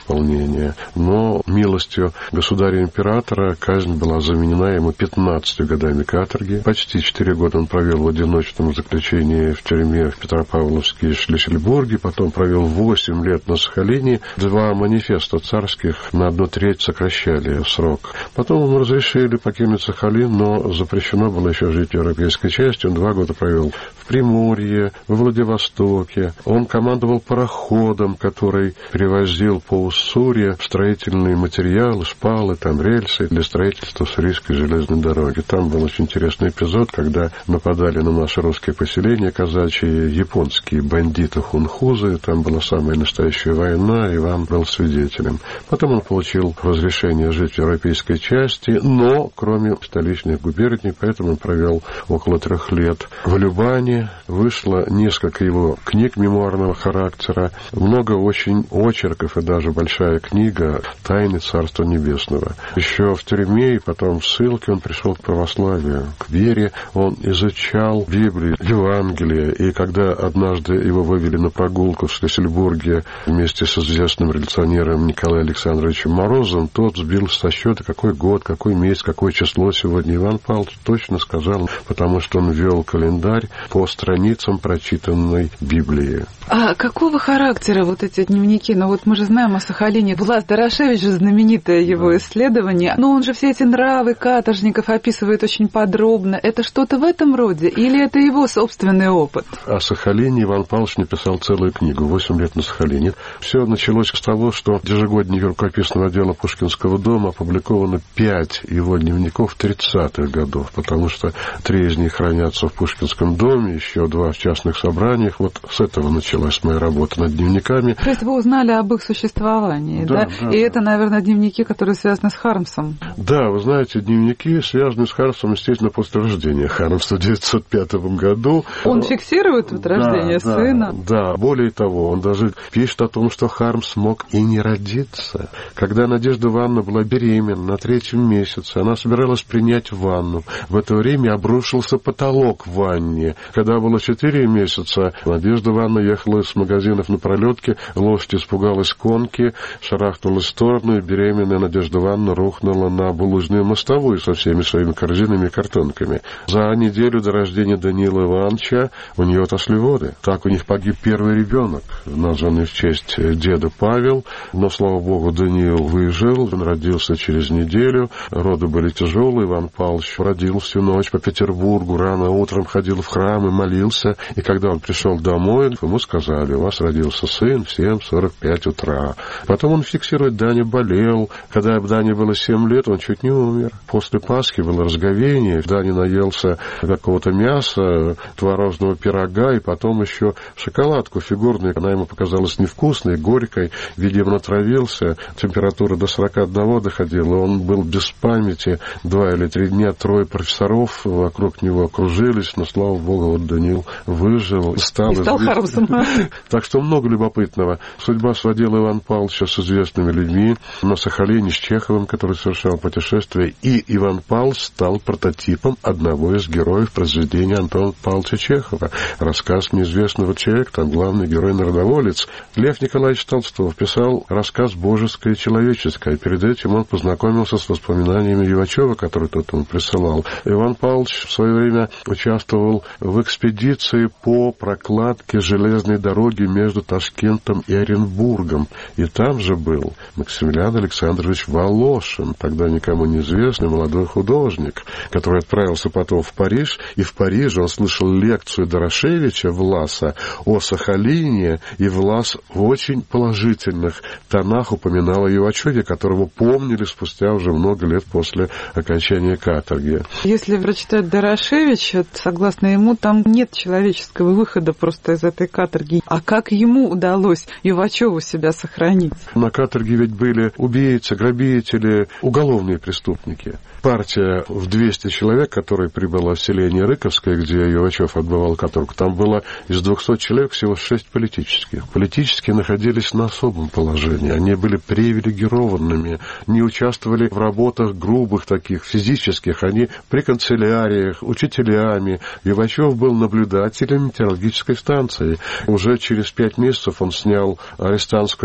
исполнения. Но милостью государя-императора казнь была заменена ему пятнадцатью годами каторги. Почти четыре года он провел в одиночном заключении в тюрьме в Петропавловске и Шлиссельбурге, потом провел восемь лет на Сахалине. Два манифеста царских на одну треть сокращали срок. Потом ему разрешили покинуть Сахалин, но запрещено было еще жить в европейской части. Он два года провел в Приморье, во Владивостоке. Он командовал пароходом, который привозил по Уссурье строительные материалы, шпалы, там рельсы для строительства Уссурийской железной дороги. Там был очень интересный эпизод, когда нападали на наши русские поселения казачьи японские бандиты хунхузы. Там была самая настоящая война, Иван был свидетелем. Потом он получил разрешение жить в европейской части, но кроме столичных губерний, поэтому он провел около трех лет в Любане. Вышло несколько его книг мемуарного характера, много очень очерков и даже большая книга «Тайны Царства Небесного». Еще в тюрьме и потом в ссылке он пришел к православию, к вере. Он изучал Библию, Евангелие, и когда однажды его вывели на прогулку в Шлиссельбурге вместе с известным революционером Николаем Александровичем Морозовым, тот сбил со счета, какой год, какой месяц, какое число сегодня. Иван Павлович точно сказал, потому что он вел календарь по страницам прочитанной Библии. А какого характера вот эти дневники? Ну вот мы же знаем о Сахалине. Влас Дорошевич же знаменитое его да. исследование. Но он же все эти нравы каторжников описывает очень подробно. Это что-то в этом роде? Или это его собственный опыт? О Сахалине Иван Павлович написал целую книгу «Восемь лет на Сахалине». Все началось с того, что в ежегоднике рукописного отдела Пушкинского дома опубликовано пять его дневников тридцатых годов, потому что три из них хранятся в Пушкинском доме, еще два в частных собраниях. Вот с этого началась моя работа над дневниками. То есть вы узнали об их существовании, да? да? да И да. это, наверное, дневники, которые связаны с Хармсом. Да, вы знаете, дневники связаны с Хармсом, естественно, после рождения Хармса в девятьсот пятом году. Он фиксирует вот рождение да, сына? Да, да, более того, он даже пишет о том, что Хармс мог и не родиться. Когда Надежда Ивановна была беременна на третьем месяце, она собиралась принять ванну. В это время обрушился потолок в ванне. Когда было четыре месяца, Надежда Ивановна ехала с магазинов на пролетке, лошадь испугалась конки, шарахнулась в сторону, и беременная Надежда Ивановна рухнула на булыжную мостовую со всеми своими корзинами и картонками. За неделю до рождения Даниила Ивановича у нее отошли воды. Так у них погиб первый ребенок, названный в честь деда Павел, но, слава богу, Даниил выжил, он родился через неделю, роды были тяжелые, Иван Павлович родил всю ночь по Петербургу, рано утром ходил в храм и молился, и когда он пришел домой, ему сказали: у вас родился сын в семь сорок пять утра. Потом он фиксирует, Даня болел, когда Дане было семь лет, он чуть не умер. После Пасхи было разговение, Даня наелся какого-то мяса, творожного пирога, и потом еще шоколадку фигурную, она ему показалась невкусной, горькой, видимо, натравился, температура до сорок один доходила, он был без памяти, два или три дня, трое профессоров вокруг него окружились, но, слава богу, вот Даниил выжил, стал, и стал Хармсом. Так что много любопытного. Судьба сводила Ивана Павловича с известными людьми на Сахалине, с Чеховым, который совершал путешествие, и Иван Павлович стал прототипом одного из героев произведения Антона Павловича Чехова. Рассказ неизвестного человека, там главный герой народоволец. Лев Николаевич Толстой писал рассказ «Божеское и человеческое». Перед этим он познакомился с воспоминаниями Ивачева, который тот ему присылал. Иван Павлович в свое время участвовал в экспедиции по прокладке железной дороги между Ташкентом и Оренбургом. И там же был Максимилиан Александрович Волошин, тогда никому неизвестный молодой художник, который отправился потом в Париж, и в Париже он слышал лекцию Дорошевича, Власа, о Сахалине, и Влас в очень положительных тонах упоминал о Ивачеве, которого помнили спустя уже много лет после окончания каторги. Если прочитать Дорошевича, согласно ему, там нет человеческого выхода просто из этой каторги. А как ему удалось Ивачеву себя сохранить? На каторге ведь были убийцы, грабители, уголовные преступники. Партия в двести человек, которая прибыла в селение Рыковское, где Ивачев отбывал каторгу, там было из двухсот человек всего шесть политических. Политические находились на особом положении. Они были привилегированными, не участвовали в работах грубых таких, физических. Они при канцеляриях, учителями. Ивачев был наблюдателем метеорологической станции. Уже через пять месяцев он снял арестантскую одежду,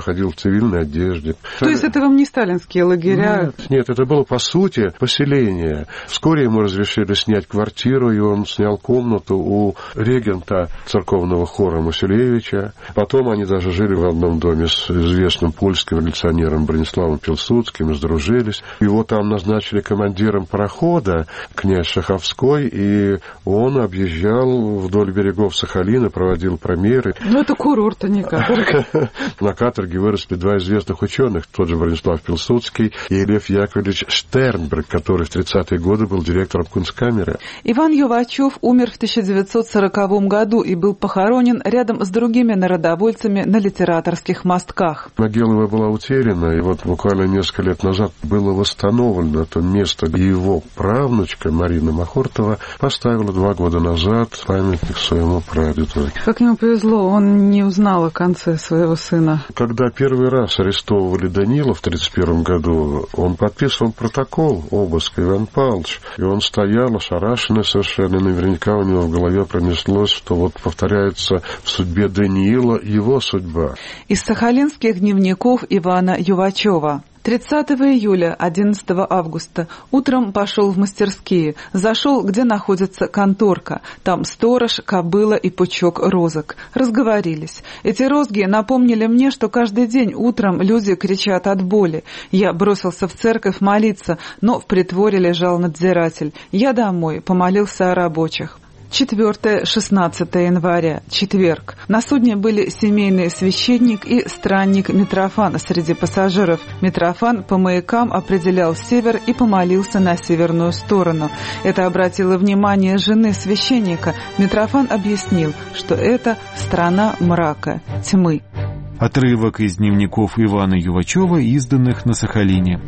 ходил в цивильной одежде. То есть это вам не сталинские лагеря? Нет, нет, это было, по сути, поселение. Вскоре ему разрешили снять квартиру, и он снял комнату у регента церковного хора Мусилевича. Потом они даже жили в одном доме с известным польским революционером Брониславом Пилсудским, сдружились. Его там назначили командиром парохода, князь Шаховской, и он объезжал вдоль берегов Сахалина, проводил промеры. Ну, это курорт, а не каторга. На каторге выросли два известных ученых, тот же Бронислав Пилсудский и Лев Яковлевич Штернберг, который в тридцатые годы был директором Кунсткамеры. Иван Ювачев умер в тысяча девятьсот сороковом году и был похоронен рядом с другими народовольцами на литераторских мостках. Могила его была утеряна, и вот буквально несколько лет назад было восстановлено то место, и его правнучка Марина Махортова поставила два года назад памятник своему прадеду. Как ему повезло, он не узнал о конце своего сына. Когда первый раз арестовывали Данила в тридцать первом году, он подписывал протокол обыска, Иван Павлович, и он стоял ошарашенный совершенно, и наверняка у него в голове пронеслось, что вот повторяется в судьбе Даниила его судьба. Из сахалинских дневников Ивана Ювачева. тридцатого июля, одиннадцатого августа утром пошел в мастерские, зашел, где находится конторка. Там сторож, кобыла и пучок розок. Разговорились. Эти розги напомнили мне, что каждый день утром люди кричат от боли. Я бросился в церковь молиться, но в притворе лежал надзиратель. Я домой, помолился о рабочих. четвёртое-шестнадцатое января, четверг. На судне были семейный священник и странник Митрофан среди пассажиров. Митрофан по маякам определял север и помолился на северную сторону. Это обратило внимание жены священника. Митрофан объяснил, что это страна мрака, тьмы. Отрывок из дневников Ивана Ювачева, изданных на Сахалине.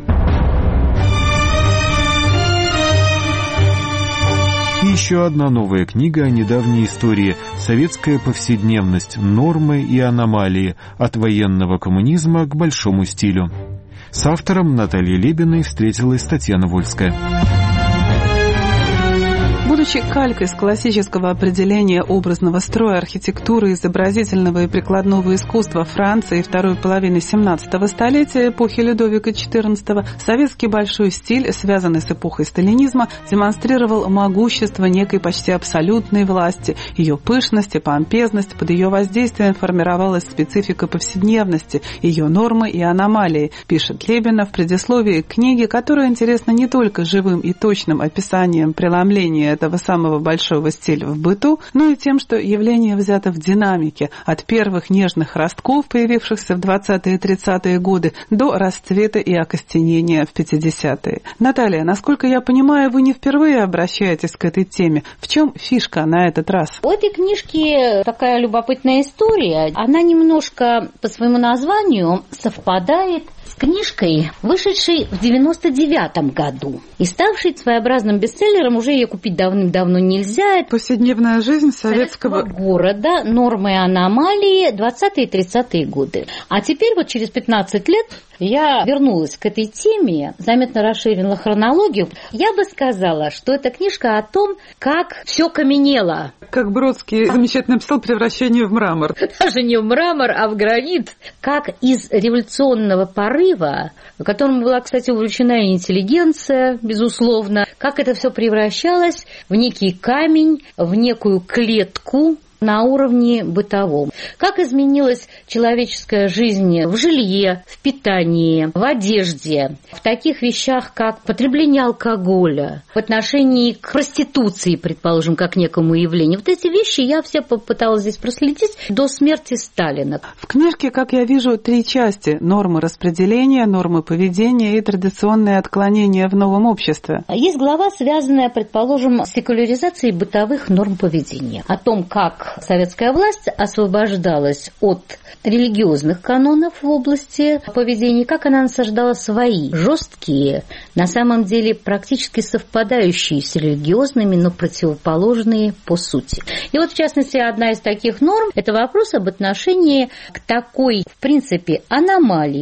И еще одна новая книга о недавней истории «Советская повседневность. Нормы и аномалии. От военного коммунизма к большому стилю». С автором Натальей Лебиной встретилась Татьяна Вольская. Будучи калькой с классического определения образного строя, архитектуры, изобразительного и прикладного искусства Франции второй половины семнадцатого столетия, эпохи Людовика четырнадцатого, советский большой стиль, связанный с эпохой сталинизма, демонстрировал могущество некой почти абсолютной власти, ее пышность и помпезность, под ее воздействием формировалась специфика повседневности, ее нормы и аномалии, пишет Лебина в предисловии к книге, которая интересна не только живым и точным описанием преломления этого самого большого стиля в быту, но и тем, что явление взято в динамике от первых нежных ростков, появившихся в двадцатые и тридцатые годы, до расцвета и окостенения в пятидесятые. Наталья, насколько я понимаю, вы не впервые обращаетесь к этой теме. В чем фишка на этот раз? У этой книжки такая любопытная история. Она немножко по своему названию совпадает с книжкой, вышедшей в девяносто девятом году и ставшей своеобразным бестселлером. Уже ее купить давным-давно нельзя. Повседневная жизнь советского, советского города, нормы и аномалии, двадцатые и тридцатые годы. А теперь вот через пятнадцать лет я вернулась к этой теме, заметно расширила хронологию. Я бы сказала, что эта книжка о том, как все каменело. Как Бродский замечательно написал «Превращение в мрамор». Даже не в мрамор, а в гранит. Как из революционного порыва, которому была, кстати, увлечена и интеллигенция, безусловно, как это все превращалось в некий камень, в некую клетку на уровне бытовом. Как изменилась человеческая жизнь в жилье, в питании, в одежде, в таких вещах, как потребление алкоголя, в отношении к проституции, предположим, как некому явлению. Вот эти вещи я все попыталась здесь проследить до смерти Сталина. В книжке, как я вижу, три части: нормы распределения, нормы поведения и традиционные отклонения в новом обществе. Есть глава, связанная, предположим, с секуляризацией бытовых норм поведения. О том, как советская власть освобождалась от религиозных канонов в области поведения, как она насаждала свои жесткие, на самом деле практически совпадающие с религиозными, но противоположные по сути. И вот, в частности, одна из таких норм – это вопрос об отношении к такой, в принципе, аномалии,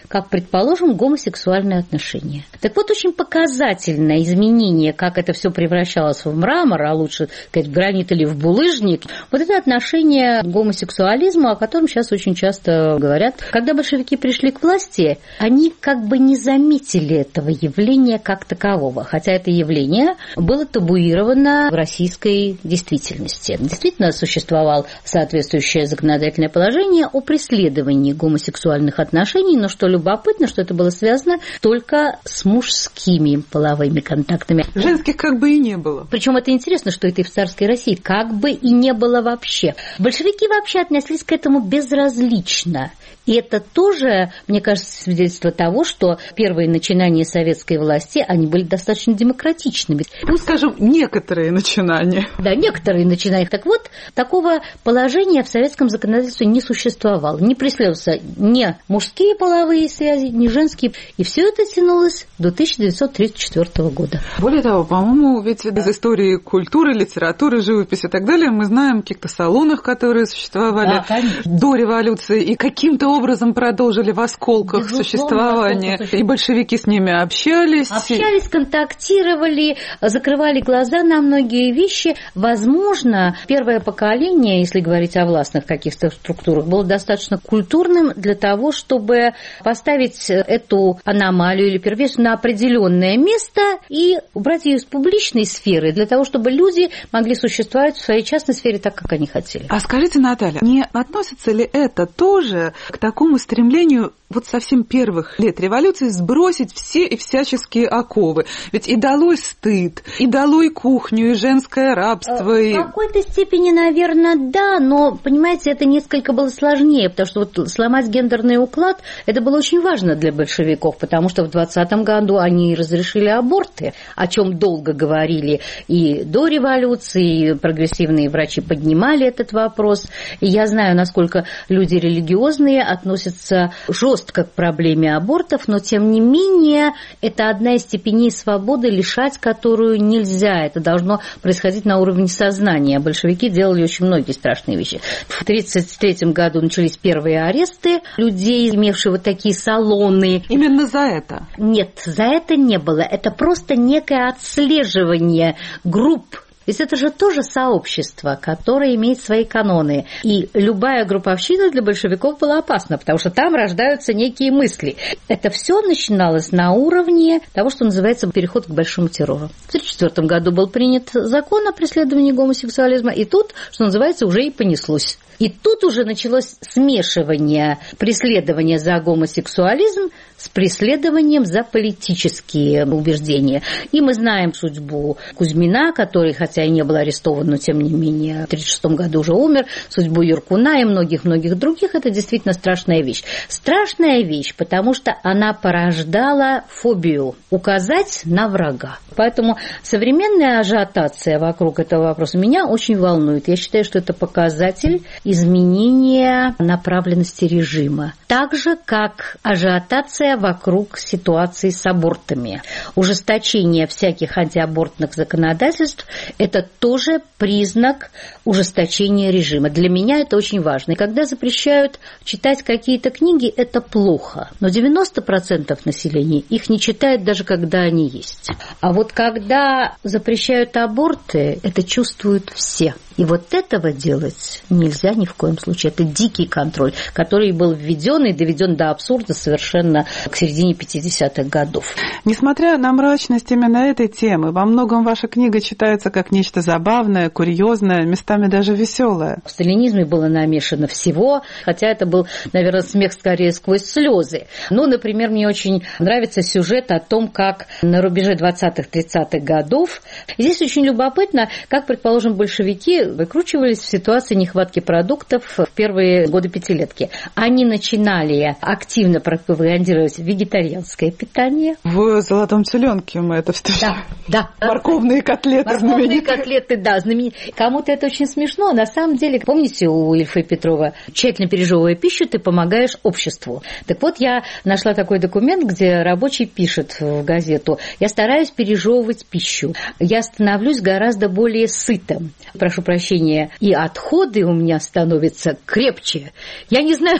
как, предположим, гомосексуальные отношения. Так вот, очень показательное изменение, как это все превращалось в мрамор, а лучше сказать, в гранит или в булыжник, вот это отношение к гомосексуализму, о котором сейчас очень часто говорят. Когда большевики пришли к власти, они как бы не заметили этого явления как такового, хотя это явление было табуировано в российской действительности. Действительно существовало соответствующее законодательное положение о преследовании гомосексуальных отношений, но что любопытно, что это было связано только с мужскими половыми контактами. Женских как бы и не было. Причем это интересно, что это и в царской России как бы и не было вообще. Большевики вообще отнеслись к этому безразлично. И это тоже, мне кажется, свидетельство того, что первые начинания советской власти, они были достаточно демократичными. Ну, скажем, некоторые начинания. Да, некоторые начинания. Так вот, такого положения в советском законодательстве не существовало. Не преследовался ни мужские половые связи, ни женские. И все это тянулось до тысяча девятьсот тридцать четвёртого года. Более того, по-моему, ведь из истории культуры, литературы, живописи и так далее мы знаем о каких-то салонах, которые существовали да, до революции и каким-то образом продолжили в осколках Безусловно, существования. И большевики с ними общались. Общались, контактировали, закрывали глаза на многие вещи. Возможно, первое поколение, если говорить о властных каких-то структурах, было достаточно культурным для того, чтобы поставить эту аномалию или первенство на определенное место и убрать ее из публичной сферы, для того, чтобы люди могли существовать в своей частной сфере так, как они хотели. А скажите, Наталья, не относится ли это тоже к такому стремлению вот совсем первых лет революции сбросить все и всяческие оковы? Ведь и долой стыд, и долой кухню, и женское рабство. В и... какой-то степени, наверное, да, но, понимаете, это несколько было сложнее, потому что вот сломать гендерный уклад, это было очень важно для большевиков, потому что в двадцатом году они разрешили аборты, о чем долго говорили и до революции, и прогрессивные врачи поднимали этот вопрос. И я знаю, насколько люди религиозные относятся жестко к проблеме абортов, но, тем не менее, это одна из степеней свободы, лишать которую нельзя. Это должно происходить на уровне сознания. Большевики делали очень многие страшные вещи. В тридцать третьем году начались первые аресты людей, имевших вот такие салоны. Именно за это? Нет, за это не было. Это просто некое отслеживание групп. Ведь это же тоже сообщество, которое имеет свои каноны. И любая групповщина для большевиков была опасна, потому что там рождаются некие мысли. Это все начиналось на уровне того, что называется переход к большому террору. В тысяча девятьсот тридцать четвёртом году был принят закон о преследовании гомосексуализма, и тут, что называется, уже и понеслось. И тут уже началось смешивание преследования за гомосексуализм с преследованием за политические убеждения. И мы знаем судьбу Кузьмина, который, хотя и не был арестован, но тем не менее в тридцать шестом году уже умер, судьбу Юркуна и многих-многих других. Это действительно страшная вещь. Страшная вещь, потому что она порождала фобию указать на врага. Поэтому современная ажиотация вокруг этого вопроса меня очень волнует. Я считаю, что это показатель изменения направленности режима. Так же, как ажиотация вокруг ситуации с абортами. Ужесточение всяких антиабортных законодательств – это тоже признак ужесточения режима. Для меня это очень важно. И когда запрещают читать какие-то книги, это плохо. Но девяносто процентов населения их не читает, даже когда они есть. А вот когда запрещают аборты, это чувствуют все. И вот этого делать нельзя ни в коем случае. Это дикий контроль, который был введен и доведен до абсурда совершенно к середине пятидесятых годов. Несмотря на мрачность именно этой темы, во многом ваша книга читается как нечто забавное, курьезное, местами даже веселое. В сталинизме было намешано всего, хотя это был, наверное, смех скорее сквозь слезы. Ну, например, мне очень нравится сюжет о том, как на рубеже двадцатых-тридцатых годов. И здесь очень любопытно, как, предположим, большевики выкручивались в ситуации нехватки продуктов в первые годы пятилетки. Они начинали активно пропагандировать вегетарианское питание. В «Золотом теленке» мы это встречаем. Да, да. Морковные котлеты Морковные знаменитые. котлеты, да, знаменитые. Кому-то это очень смешно. На самом деле, помните у Ильфа и Петрова, тщательно пережевывая пищу, ты помогаешь обществу. Так вот, я нашла такой документ, где рабочий пишет в газету: я стараюсь пережевывать пищу. Я становлюсь гораздо более сытым. Прошу прощения, и отходы у меня становятся крепче. Я не знаю,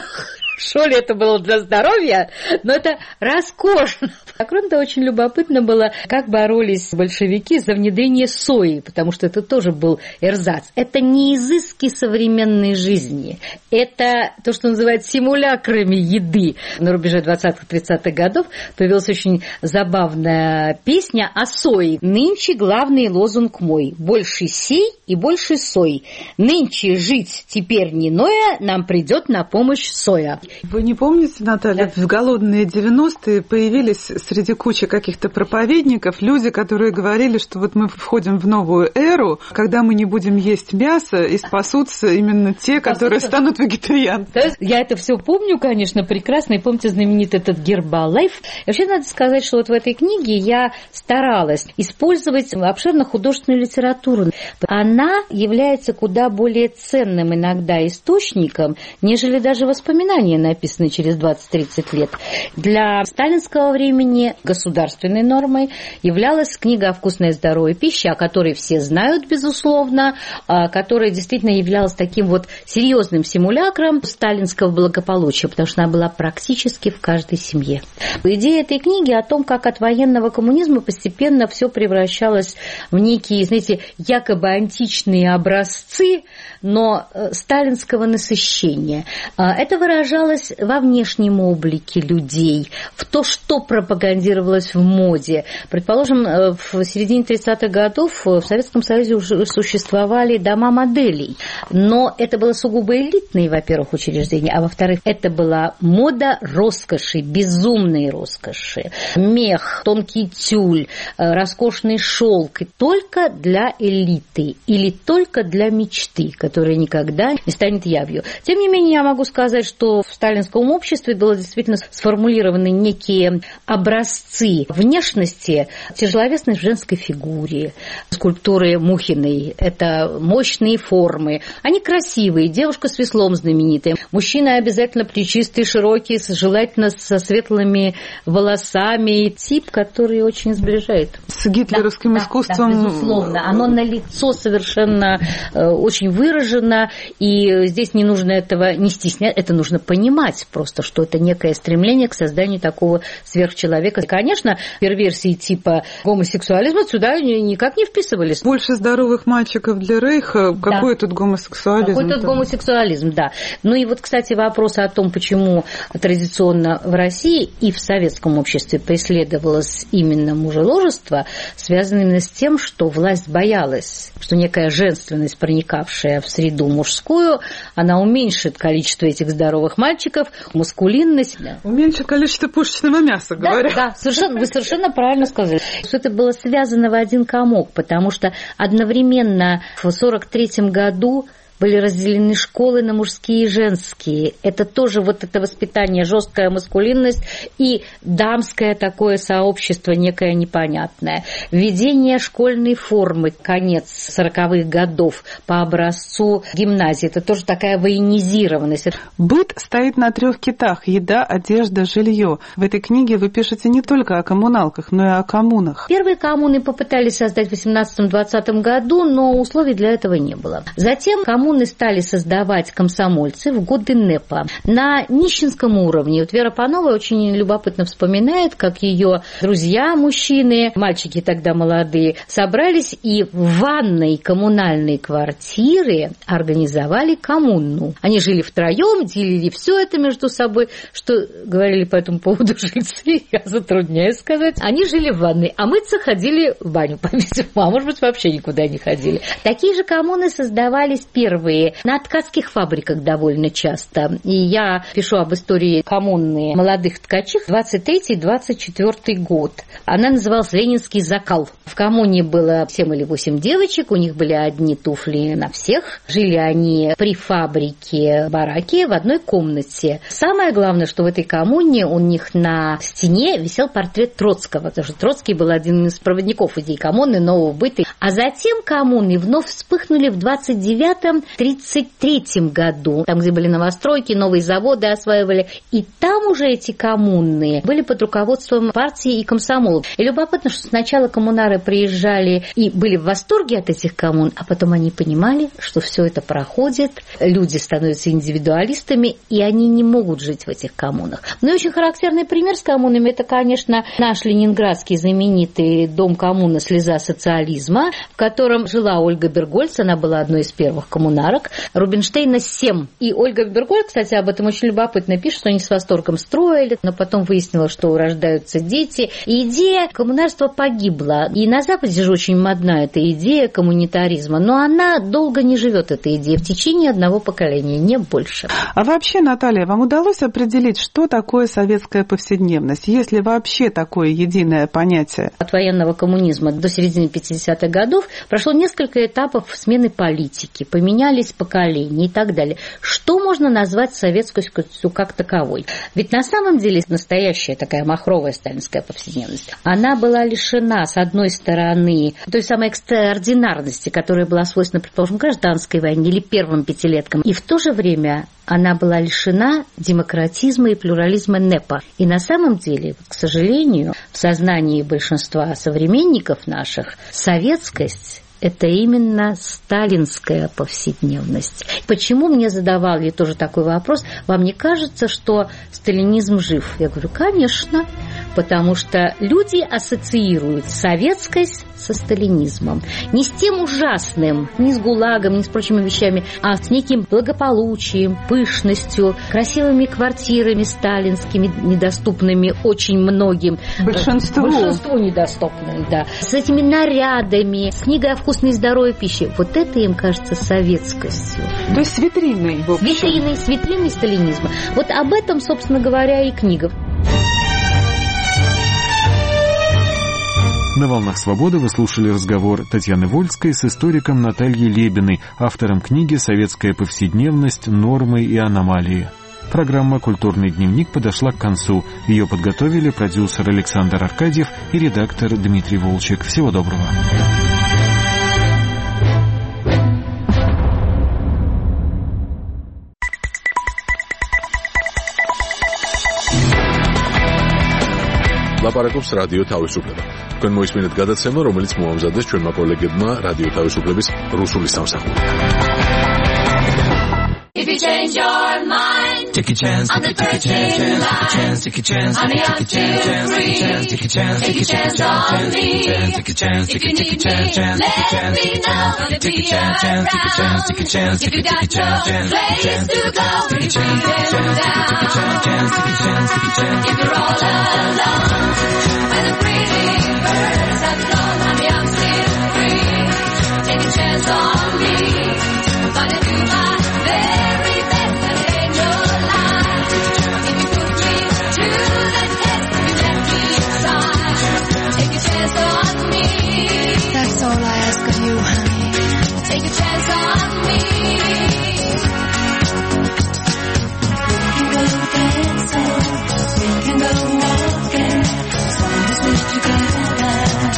хорошо ли это было для здоровья, но это роскошно. А кроме того, очень любопытно было, как боролись большевики за внедрение сои, потому что это тоже был эрзац. Это не изыски современной жизни, это то, что называют симулякрами еды. На рубеже двадцатых-тридцатых годов появилась очень забавная песня о сое. «Нынче главный лозунг мой – больше сей и больше сой. Нынче жить теперь не ноя, нам придет на помощь соя». Вы не помните, Наталья, в голодные девяностые появились среди кучи каких-то проповедников люди, которые говорили, что вот мы входим в новую эру, когда мы не будем есть мясо, и спасутся именно те, которые станут вегетарианцами. Я это все помню, конечно, прекрасно, и помните знаменитый этот Гербалайф. И вообще надо сказать, что вот в этой книге я старалась использовать обширно художественную литературу. Она является куда более ценным иногда источником, нежели даже воспоминания, написанные через двадцать-тридцать лет. Для сталинского времени государственной нормой являлась книга о вкусной и здоровой пище, о которой все знают, безусловно, которая действительно являлась таким вот серьезным симулякром сталинского благополучия, потому что она была практически в каждой семье. Идея этой книги о том, как от военного коммунизма постепенно все превращалось в некие, знаете, якобы античные образцы, но сталинского насыщения. Это выражалось во внешнем облике людей, в то, что пропагандировалось в моде. Предположим, в середине тридцатых годов в Советском Союзе уже существовали дома моделей, но это было сугубо элитные, во-первых, учреждения, а во-вторых, это была мода роскоши, безумной роскоши. Мех, тонкий тюль, роскошный шелк только для элиты или только для мечты, которая никогда не станет явью. Тем не менее, я могу сказать, что в сталинском обществе было действительно сформулированы некие образцы внешности тяжеловесной женской фигуре, скульптуры Мухиной. Это мощные формы. Они красивые. Девушка с веслом знаменитая. Мужчина обязательно плечистый, широкий, желательно со светлыми волосами. Тип, который очень сближает. С гитлеровским да, искусством. Да, безусловно. Оно на лицо совершенно э, очень выражено. И здесь не нужно этого не стеснять. Это нужно понимать просто, что это некое стремление к созданию такого сверхчеловека. И, конечно, перверсии типа гомосексуализма сюда никак не вписывались. Больше здоровых мальчиков для Рейха. Да. Какой тут гомосексуализм? Какой тут гомосексуализм, да. Ну и вот, кстати, вопрос о том, почему традиционно в России и в советском обществе преследовалось именно мужеложество, связано именно с тем, что власть боялась, что некая женственность, проникавшая в среду мужскую, она уменьшит количество этих здоровых мальчиков, маскулинность. Уменьшит количество пушечного мяса, говорят. Да, да, совершенно, вы совершенно правильно сказали. Что это было связано в один комок, потому что одновременно в сорок третьем году были разделены школы на мужские и женские. Это тоже вот это воспитание, жесткая маскулинность и дамское такое сообщество некое непонятное. Введение школьной формы, конец сороковых годов по образцу гимназии. Это тоже такая военизированность. Быт стоит на трех китах: еда, одежда, жилье. В этой книге вы пишете не только о коммуналках, но и о коммунах. Первые коммуны попытались создать в восемнадцатом-двадцатом году, но условий для этого не было. Затем коммуны стали создавать комсомольцы в годы НЭПа на нищенском уровне. Вот Вера Панова очень любопытно вспоминает, как ее друзья, мужчины, мальчики тогда молодые, собрались и в ванной коммунальной квартире организовали коммуну. Они жили втроем, делили все это между собой. Что говорили по этому поводу жильцы, я затрудняюсь сказать. Они жили в ванной, а мыться ходили в баню, по-видимому, а может быть вообще никуда не ходили. Такие же коммуны создавались первые на ткацких фабриках довольно часто. И я пишу об истории коммуны молодых ткачих двадцать третий - двадцать четвёртый год. Она называлась «Ленинский закал». В коммуне было семь или восемь девочек, у них были одни туфли на всех. Жили они при фабрике бараке в одной комнате. Самое главное, что в этой коммуне у них на стене висел портрет Троцкого, потому что Троцкий был один из проводников идей коммуны, нового быта. А затем коммуны вновь вспыхнули в двадцать девятом в тридцать третьем году, там, где были новостройки, новые заводы осваивали, и там уже эти коммуны были под руководством партии и комсомола. И любопытно, что сначала коммунары приезжали и были в восторге от этих коммун, а потом они понимали, что все это проходит, люди становятся индивидуалистами, и они не могут жить в этих коммунах. Ну и очень характерный пример с коммунами – это, конечно, наш ленинградский знаменитый дом коммуны «Слеза социализма», в котором жила Ольга Бергольц, она была одной из первых коммунарок, Рубинштейна семь. И Ольга Бергольц, кстати, об этом очень любопытно пишет, что они с восторгом строили, но потом выяснилось, что рождаются дети. И идея коммунарства погибла. И на Западе же очень модна эта идея коммунитаризма, но она долго не живет, эта идея, в течение одного поколения, не больше. А вообще, Наталья, вам удалось определить, что такое советская повседневность? Есть ли вообще такое единое понятие? От военного коммунизма до середины пятидесятых годов прошло несколько этапов смены политики, поменялись поколения и так далее. Что можно назвать советскостью как таковой? Ведь на самом деле настоящая такая махровая сталинская повседневность, она была лишена, с одной стороны, той самой экстраординарности, которая была свойственна, предположим, гражданской войне или первым пятилеткам, и в то же время она была лишена демократизма и плюрализма НЭПа. И на самом деле, к сожалению, в сознании большинства современников наших советскость – это именно сталинская повседневность. Почему мне задавали тоже такой вопрос? Вам не кажется, что сталинизм жив? Я говорю, конечно, потому что люди ассоциируют советскость со сталинизмом. Не с тем ужасным, не с ГУЛАГом, не с прочими вещами, а с неким благополучием, пышностью, красивыми квартирами сталинскими, недоступными очень многим. Большинству. Большинству недоступным, да. С этими нарядами, с книгой о вкусной и здоровой пище. Вот это им кажется советскостью. То есть с витриной, в общем. С витриной, с витриной сталинизма. Вот об этом, собственно говоря, и книга. На «Волнах свободы» вы слушали разговор Татьяны Вольской с историком Натальей Лебиной, автором книги «Советская повседневность. Нормы и аномалии». Программа «Культурный дневник» подошла к концу. Ее подготовили продюсер Александр Аркадьев и редактор Дмитрий Волчек. Всего доброго. ლაპარაკობს რადიო თავისუფლება. თქვენ მოისმინეთ გადაცემა, რომელიც მოამზადეს ჩვენმა კოლეგებმა რადიო თავისუფლების რუსული სამსახური. If you change your mind, take a chance, on the first in line, take a chance, on the until free, take a chance, take a chance on me, take a chance, take a take a chance, let me know, gonna be around, take a chance, take a chance, if you got no place to go, take a chance, take a chance, take a chance, take a chance, take a chance, if you're all alone, when the pretty birds have flown, honey, I'm still free, take a chance on me, gonna do my very best and ain't no lie. If you put me to the test, if you let me try, take a chance on me. That's all I ask of you, honey. Take a chance on me. We can go dancing, we can go walking, as long as we're together.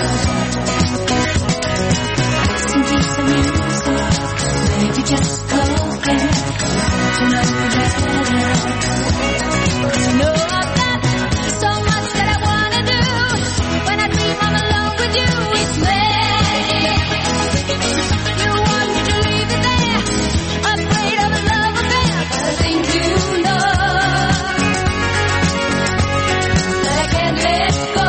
Listen to some music, maybe just talking. To know better. You know I've got so much that I wanna do. When I dream I'm alone with you, it's magic. You want me to leave it there, afraid of a love affair. But I think you know that I can't let go.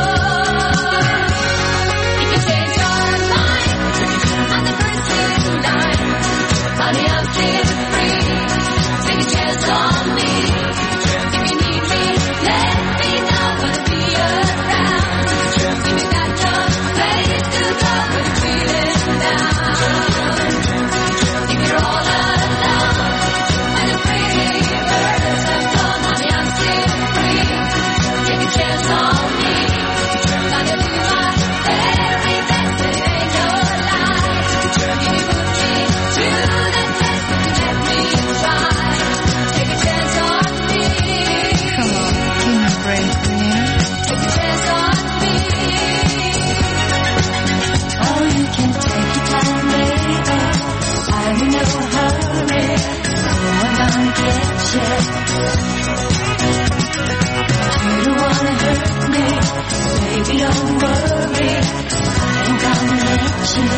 If you change your mind on the first in line, honey, I'm still free. Take a chance on me. If you need me, let me know. Gonna be around. If you got your place to go, when you're feeling down. If you're all alone, and the pretty birds have flown, honey, I'm still free. Take a chance on me. Gonna do my very best, but it ain't no lie. If you put me to the test, if you let me try, take a chance on me. Come on, give me a break, will you? Take a chance on me. Oh.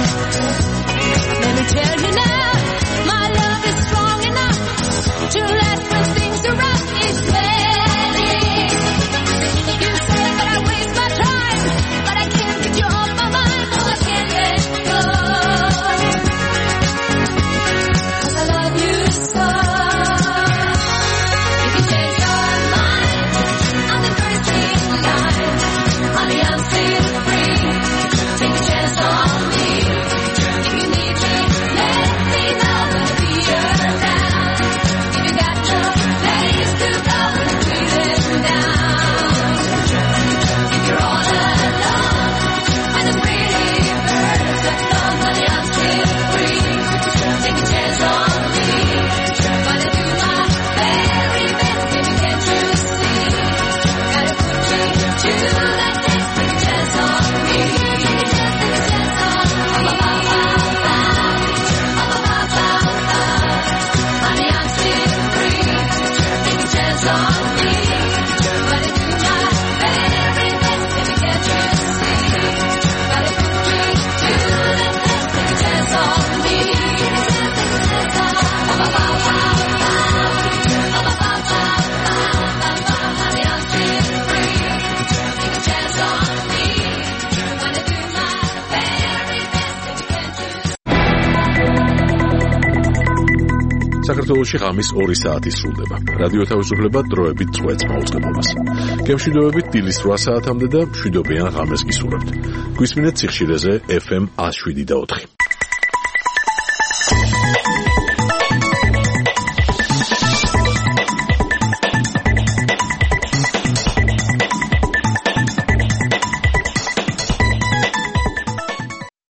Let me tell you now, my love is strong enough to last when things are rough. It's ready. You say that I waste my time, but I can't get you off my mind, so I can't let go. 'Cause I love you so. If you change your mind, I'm the first in line. Honey, I'm still free. Take a chance on me. If you need me, let me know. Gonna be around. If you got no place to go, breathing down. If you're all alone and the pretty birds have flown, honey, I'm still free. Take a chance on me. Gonna do my very best, baby, can't you see? Gotta put you to the test. Take a chance on me. Take a chance, take a chance on me. Honey, I'm still free. Take a chance on me. Gonna do my very best, baby, can't you see? Gotta put you to the test. Take a chance on me. Take a chance, take a chance on me. Honey, I'm still free. Take a chance on me. Gonna do my very best, baby, can't you see? საქართველოში ღამის ორი საათი სრულდება. რადიო თავისუფლება დროებით წვეთს მაუწყებლობას. გემშვიდობებით დილის რვა საათამდე და მშვიდობიან ღამეს გისურვებთ. გვისმინეთ სიხშირეზე ეფ ემ one oh seven და four.